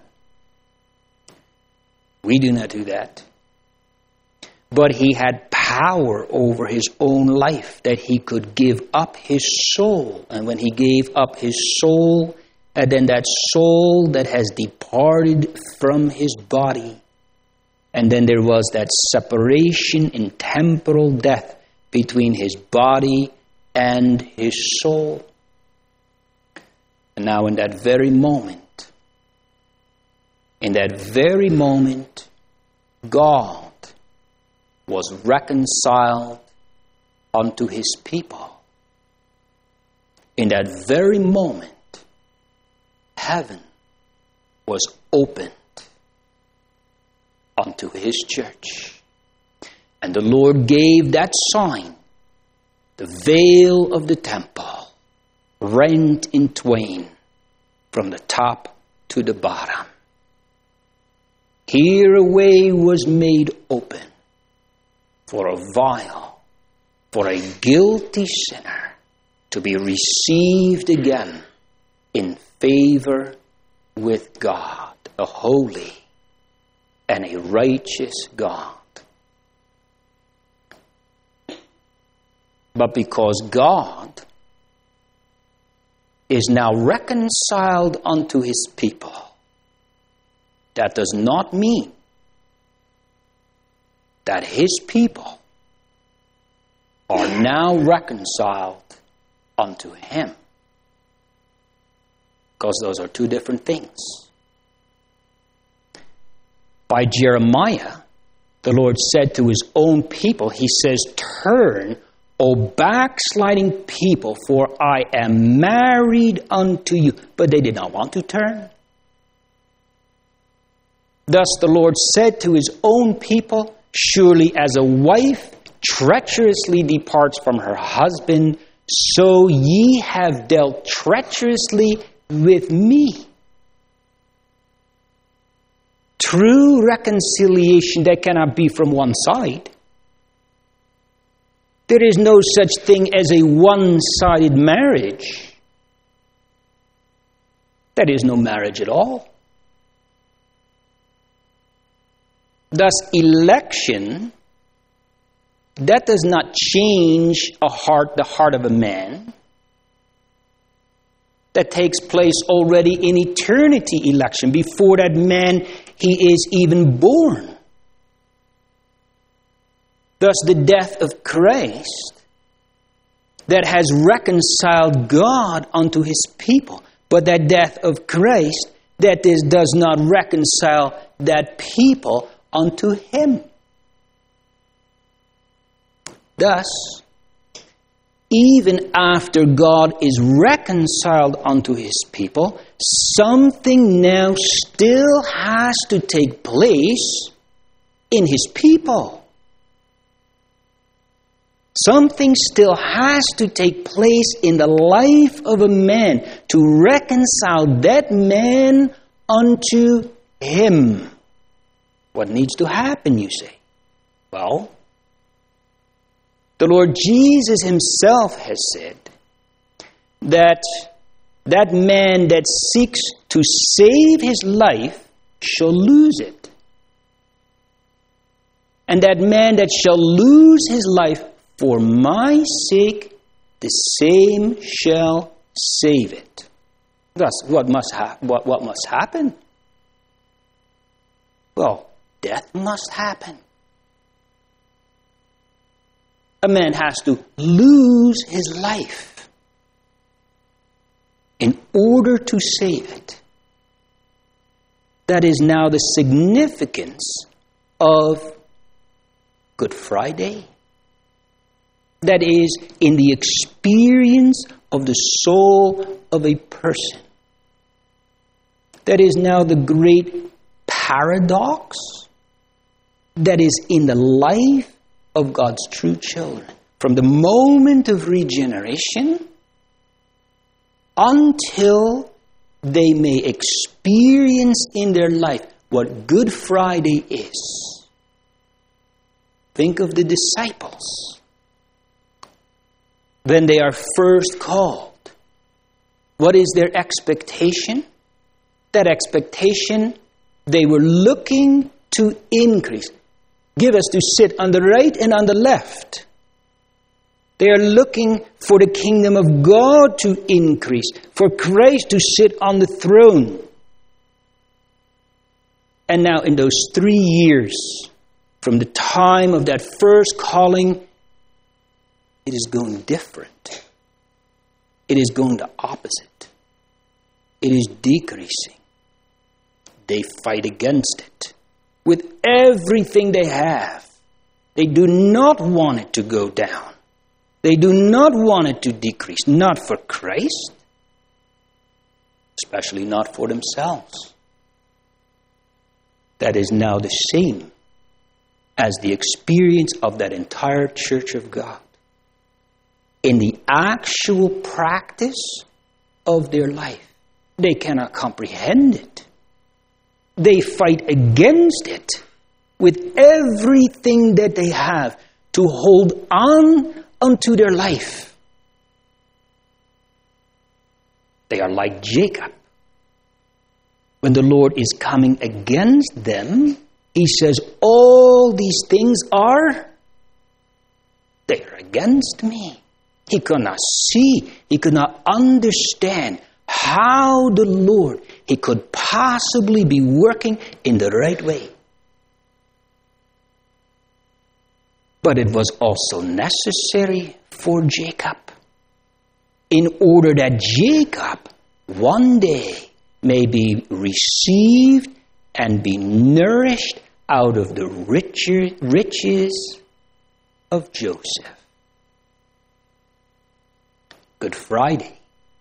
We do not do that. But he had power over his own life, that he could give up his soul. And when he gave up his soul, and then that soul that has departed from his body, and then there was that separation in temporal death between his body and his soul. And now in that very moment, in that very moment, God was reconciled unto his people. In that very moment, heaven was opened unto his church. And the Lord gave that sign, the veil of the temple, rent in twain from the top to the bottom. Here a way was made open for a vile, for a guilty sinner to be received again in favor with God, a holy and a righteous God. But because God is now reconciled unto his people, that does not mean that his people are now reconciled unto him. Because those are two different things. By Jeremiah, the Lord said to his own people, he says, "Turn, O backsliding people, for I am married unto you." But they did not want to turn. Thus the Lord said to his own people, "Surely as a wife treacherously departs from her husband, so ye have dealt treacherously with me." True reconciliation, that cannot be from one side. There is no such thing as a one-sided marriage. That is no marriage at all. Thus, election, that does not change a heart, the heart of a man. That takes place already in eternity, election. Before that man, he is even born. Thus, the death of Christ that has reconciled God unto his people, but that death of Christ that is, does not reconcile that people unto him. Thus, even after God is reconciled unto his people, something now still has to take place in his people. Something still has to take place in the life of a man to reconcile that man unto him. What needs to happen, you say? Well, the Lord Jesus himself has said that that man that seeks to save his life shall lose it. And that man that shall lose his life for my sake the same shall save it. Thus, what must, ha- what, what must happen? Well, death must happen. A man has to lose his life in order to save it. That is now the significance of Good Friday. That is in the experience of the soul of a person. That is now the great paradox that is in the life of God's true children. From the moment of regeneration until they may experience in their life what Good Friday is. Think of the disciples. When they are first called, what is their expectation? That expectation, they were looking to increase. Give us to sit on the right and on the left. They are looking for the kingdom of God to increase, for Christ to sit on the throne. And now in those three years, from the time of that first calling, it is going different. It is going the opposite. It is decreasing. They fight against it with everything they have. They do not want it to go down. They do not want it to decrease. Not for Christ, especially not for themselves. That is now the same as the experience of that entire church of God. In the actual practice of their life, they cannot comprehend it. They fight against it with everything that they have to hold on unto their life. They are like Jacob. When the Lord is coming against them, he says, all these things are, they are against me. He could not see, he could not understand how the Lord, he could possibly be working in the right way. But it was also necessary for Jacob, in order that Jacob one day may be received and be nourished out of the richer, riches of Joseph. Good Friday.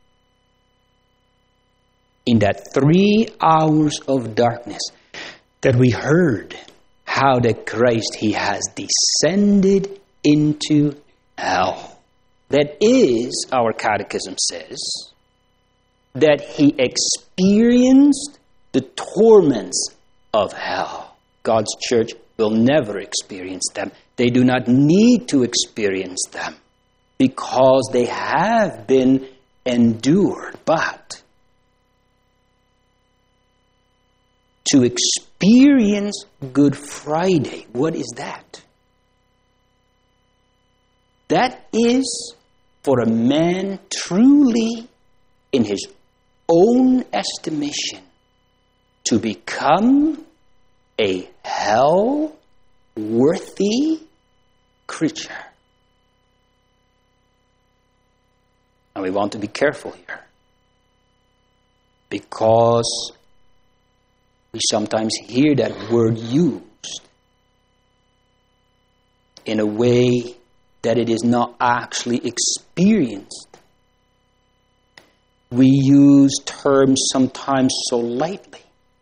In that three hours of darkness that we heard how that Christ, he has descended into hell. That is, our catechism says, that he experienced the torments of hell. God's church will never experience them. They do not need to experience them because they have been endured. But to experience Good Friday, what is that? That is for a man truly, in his own estimation, to become a hell-worthy creature. And we want to be careful here, because we sometimes hear that word used in a way that it is not actually experienced. We use terms sometimes so lightly.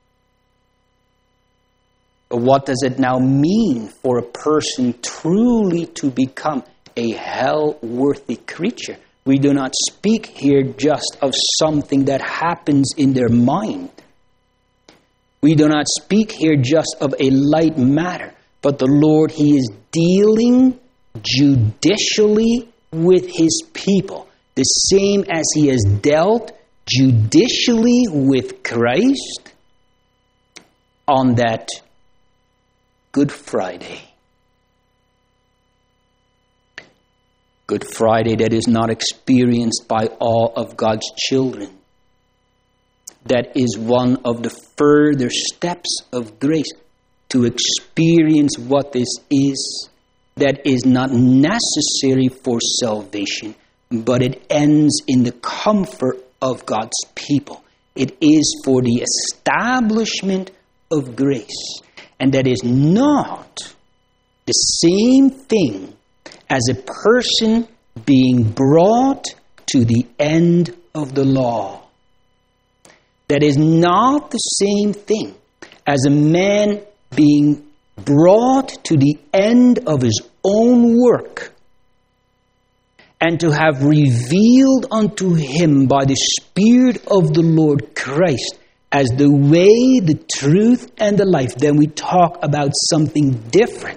But what does it now mean for a person truly to become a hell-worthy creature? We do not speak here just of something that happens in their mind. We do not speak here just of a light matter, but the Lord, he is dealing judicially with his people, the same as he has dealt judicially with Christ on that Good Friday. Good Friday that is not experienced by all of God's children. That is one of the further steps of grace, to experience what this is. That is not necessary for salvation, but it ends in the comfort of God's people. It is for the establishment of grace. And that is not the same thing as a person being brought to the end of the law. That is not the same thing as a man being brought to the end of his own work, and to have revealed unto him by the Spirit of the Lord Christ as the way, the truth, and the life. Then we talk about something different.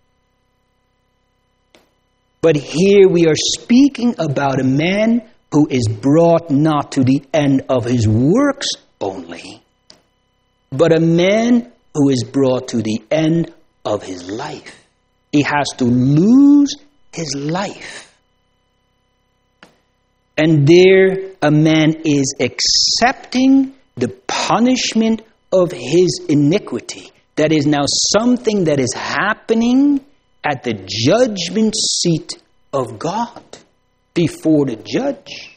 But here we are speaking about a man who is brought not to the end of his works only, but a man who is brought to the end of his life. He has to lose his life. And there a man is accepting the punishment of his iniquity. That is now something that is happening at the judgment seat of God, before the judge.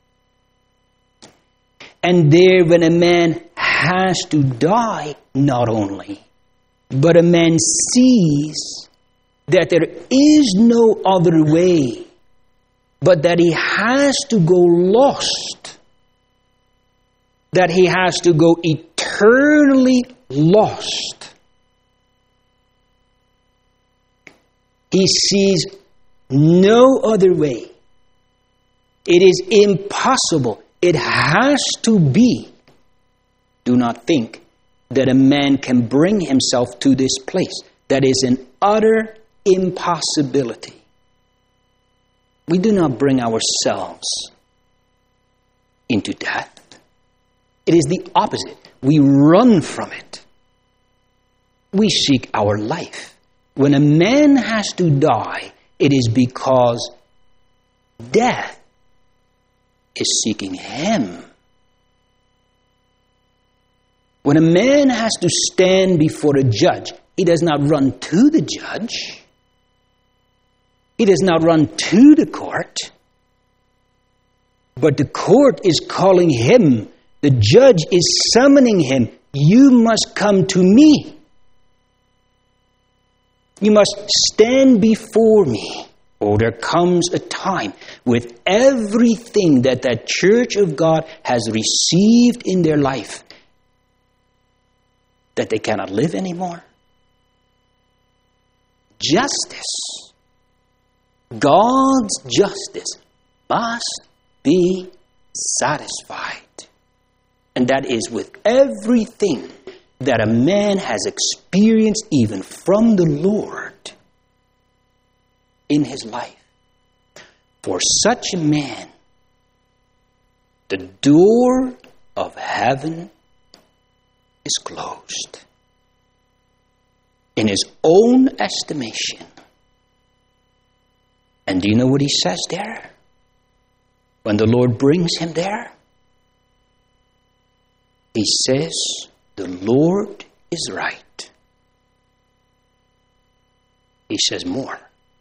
And there when a man has to die, not only, but a man sees that there is no other way, but that he has to go lost, that he has to go eternally lost. He sees no other way. It is impossible. It has to be. Do not think that a man can bring himself to this place. That is an utter impossibility. We do not bring ourselves into death. It is the opposite. We run from it. We seek our life. When a man has to die, it is because death is seeking him. When a man has to stand before a judge, he does not run to the judge. He does not run to the court. But the court is calling him. The judge is summoning him. You must come to me. You must stand before me. Oh, there comes a time with everything that that church of God has received in their life that they cannot live anymore. Justice. God's justice must be satisfied. And that is with everything that a man has experienced even from the Lord in his life. For such a man, the door of heaven is closed. In his own estimation. And do you know what he says there? When the Lord brings him there, he says, the Lord is right. He says more.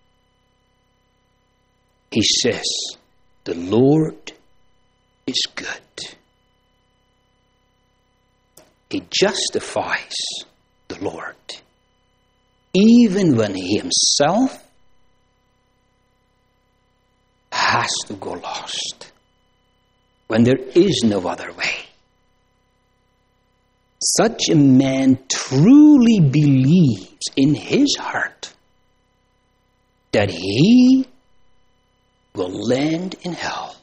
He says, the Lord is good. He justifies the Lord, even when he himself has to go lost, when there is no other way. Such a man truly believes in his heart that he will land in hell.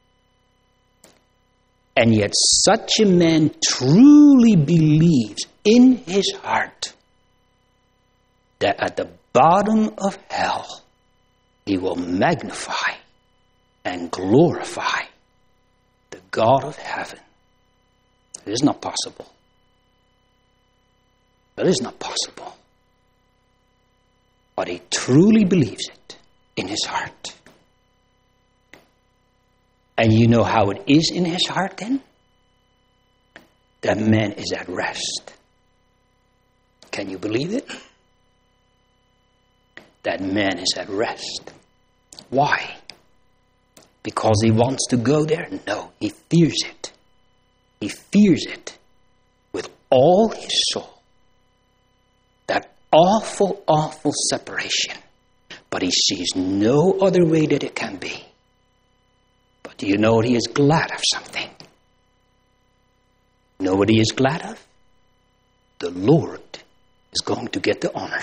And yet such a man truly believes in his heart that at the bottom of hell he will magnify and glorify the God of heaven. It is not possible. It is not possible. But he truly believes it in his heart. And you know how it is in his heart then? That man is at rest. Can you believe it? That man is at rest. Why? Because he wants to go there? No, he fears it. He fears it with all his soul. That awful, awful separation. But he sees no other way that it can be. But do you know what he is glad of something? You know what he is glad of? The Lord is going to get the honor.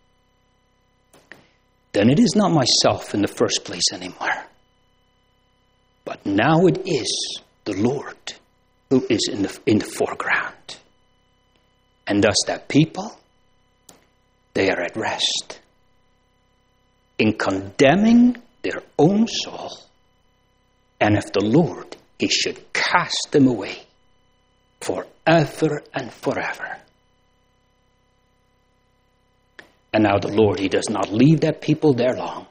Then it is not myself in the first place anymore. But now it is the Lord who is in the, in the foreground. And thus that people, they are at rest. In condemning their own soul. And if the Lord, he should cast them away forever and forever. And now the Lord, he does not leave that people there long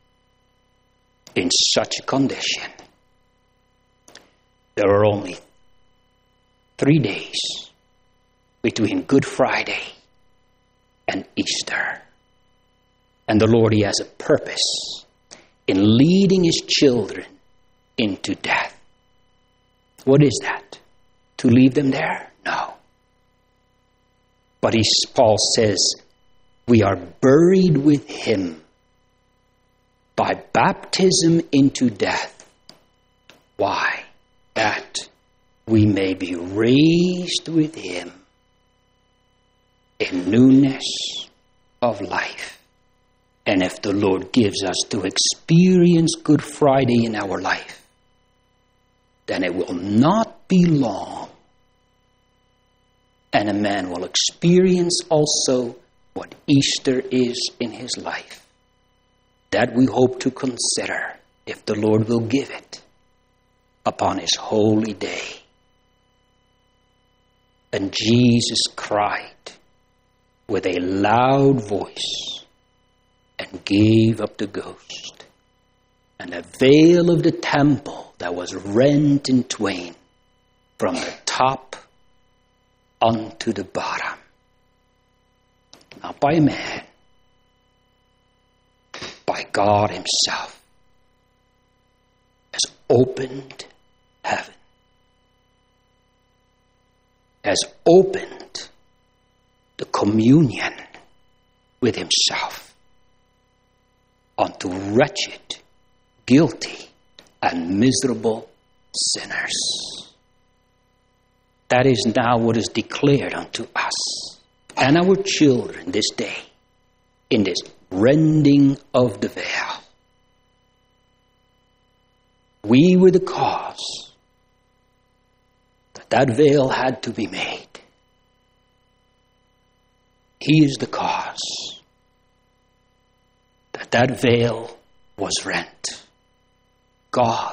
in such a condition. There are only three days between Good Friday and Easter. And the Lord, he has a purpose in leading his children into death. What is that? To leave them there? No. But he, Paul says, we are buried with him by baptism into death. Why? That we may be raised with him in newness of life. And if the Lord gives us to experience Good Friday in our life, then it will not be long. And a man will experience also what Easter is in his life. That we hope to consider, if the Lord will give it, upon his holy day. And Jesus cried with a loud voice and gave up the ghost. And the veil of the temple that was rent in twain from the top unto the bottom. Not by man, by God himself, has opened heaven, has opened the communion with himself unto wretched, guilty, and miserable sinners. That is now what is declared unto us and our children this day in this rending of the veil. We were the cause that that veil had to be made. He is the cause that that veil was rent. God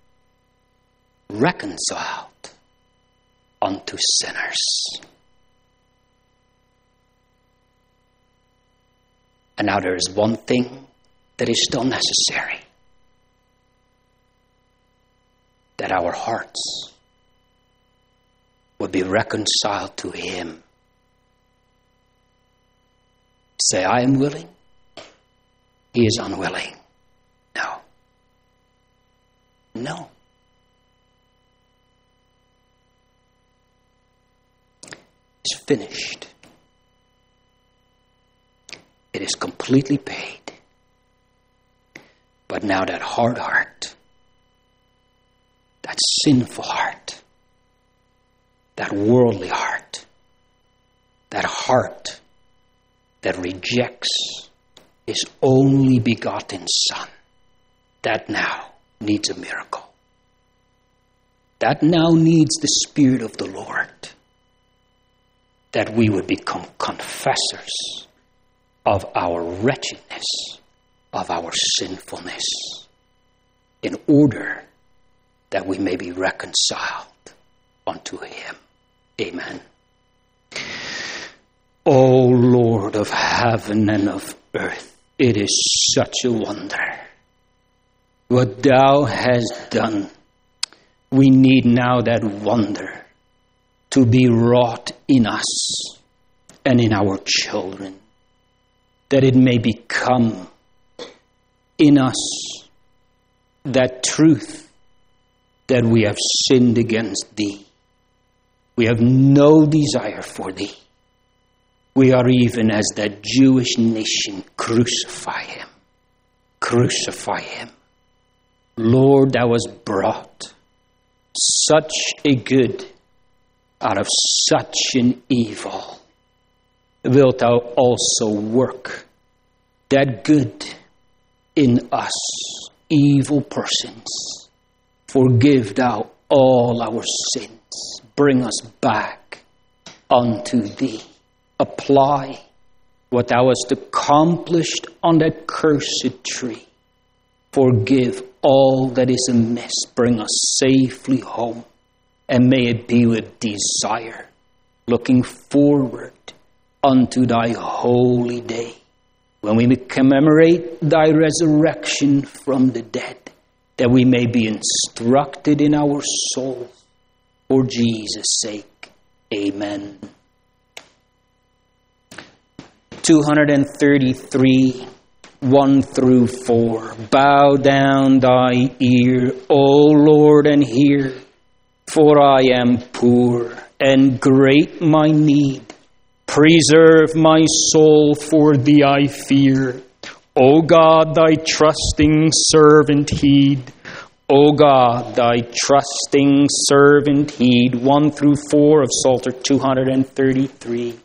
reconciled unto sinners. And now there is one thing that is still necessary. That our hearts would be reconciled to him. Say, I am willing. He is unwilling. No. No. It's finished. It is completely paid. But now that hard heart, that sinful heart, that worldly heart, that heart that rejects his only begotten Son, that now needs a miracle. That now needs the Spirit of the Lord, that we would become confessors of our wretchedness, of our sinfulness, in order that we may be reconciled unto him. Amen. O Lord of heaven and of earth, it is such a wonder what thou hast done We need now that wonder to be wrought in us and in our children, that it may become in us that truth that we have sinned against thee. We have no desire for thee. We are even as that Jewish nation. Crucify him. Crucify him. Lord, thou hast brought such a good out of such an evil. Wilt thou also work that good in us, evil persons? Forgive thou all our sins. Bring us back unto thee. Apply what thou hast accomplished on that cursed tree. Forgive all that is amiss. Bring us safely home. And may it be with desire, looking forward unto thy holy day, when we may commemorate thy resurrection from the dead, that we may be instructed in our souls. For Jesus' sake, amen. two thirty-three, one through four. Bow down thy ear, O Lord, and hear, for I am poor, and great my need. Preserve my soul, for thee I fear. O God, thy trusting servant heed. O God, thy trusting servant heed. one through four of Psalter two thirty-three.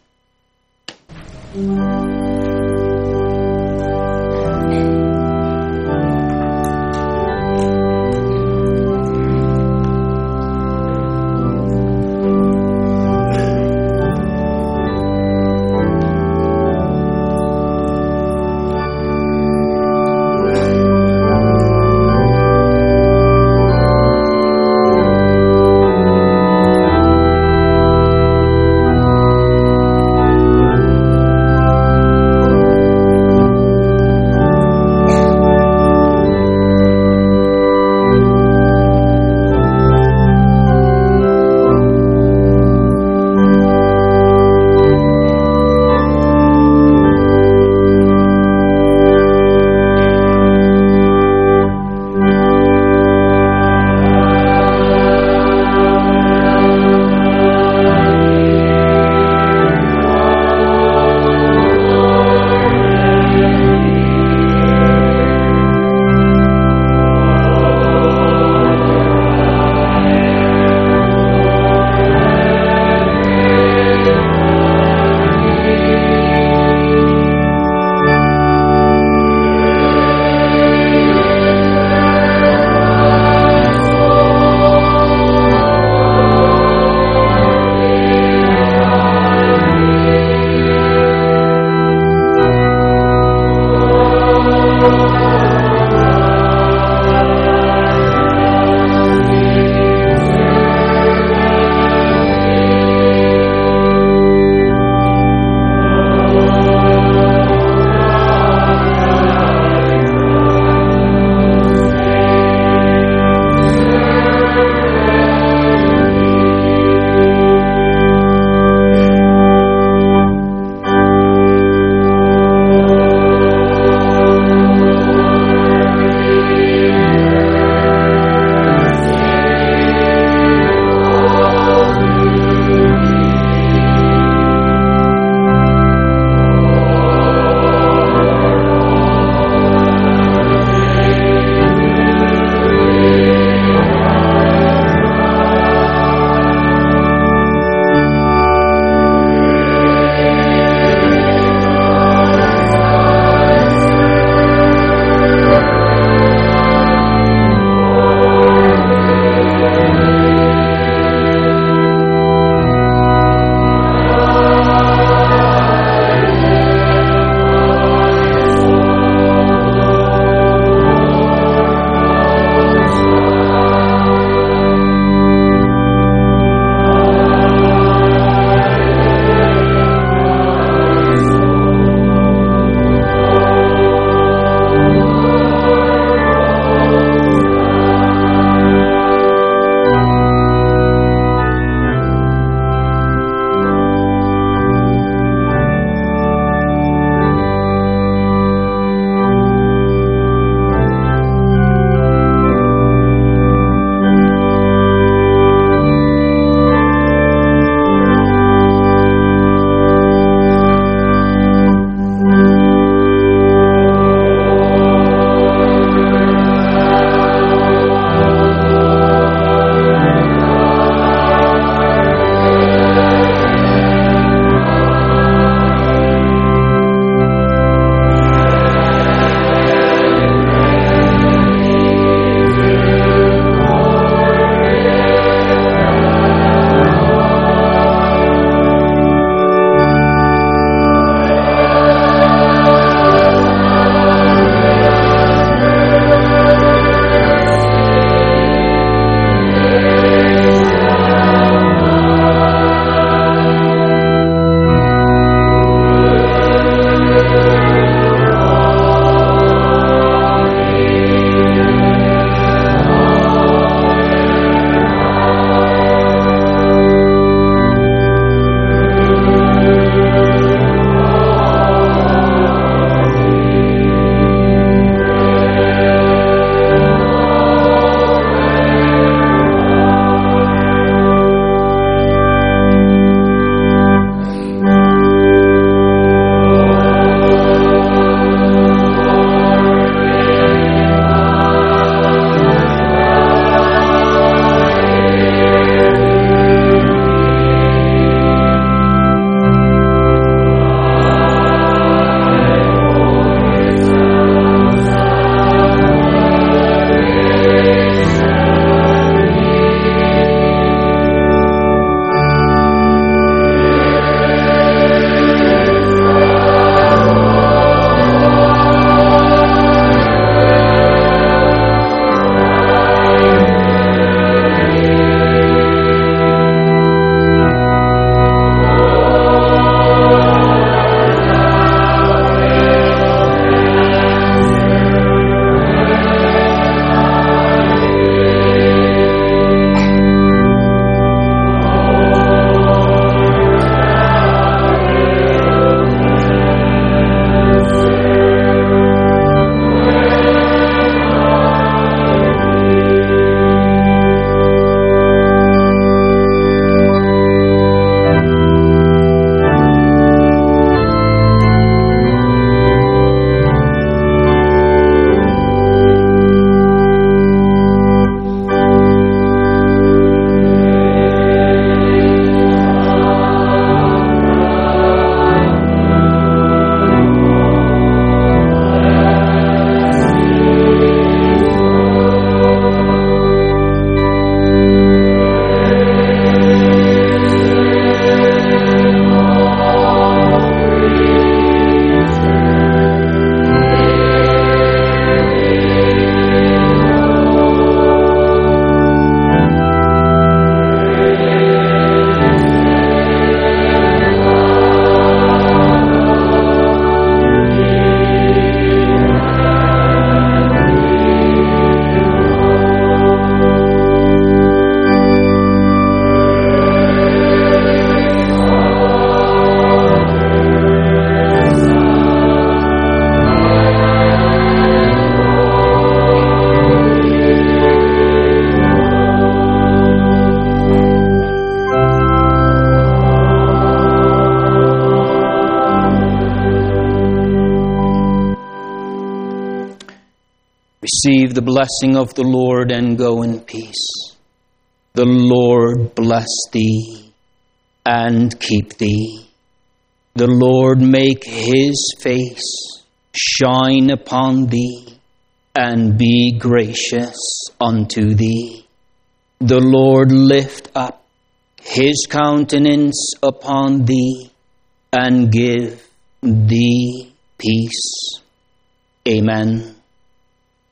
Receive the blessing of the Lord and go in peace. The Lord bless thee and keep thee. The Lord make his face shine upon thee and be gracious unto thee. The Lord lift up his countenance upon thee and give thee peace. Amen.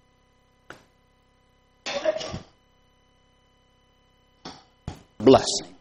Blessing.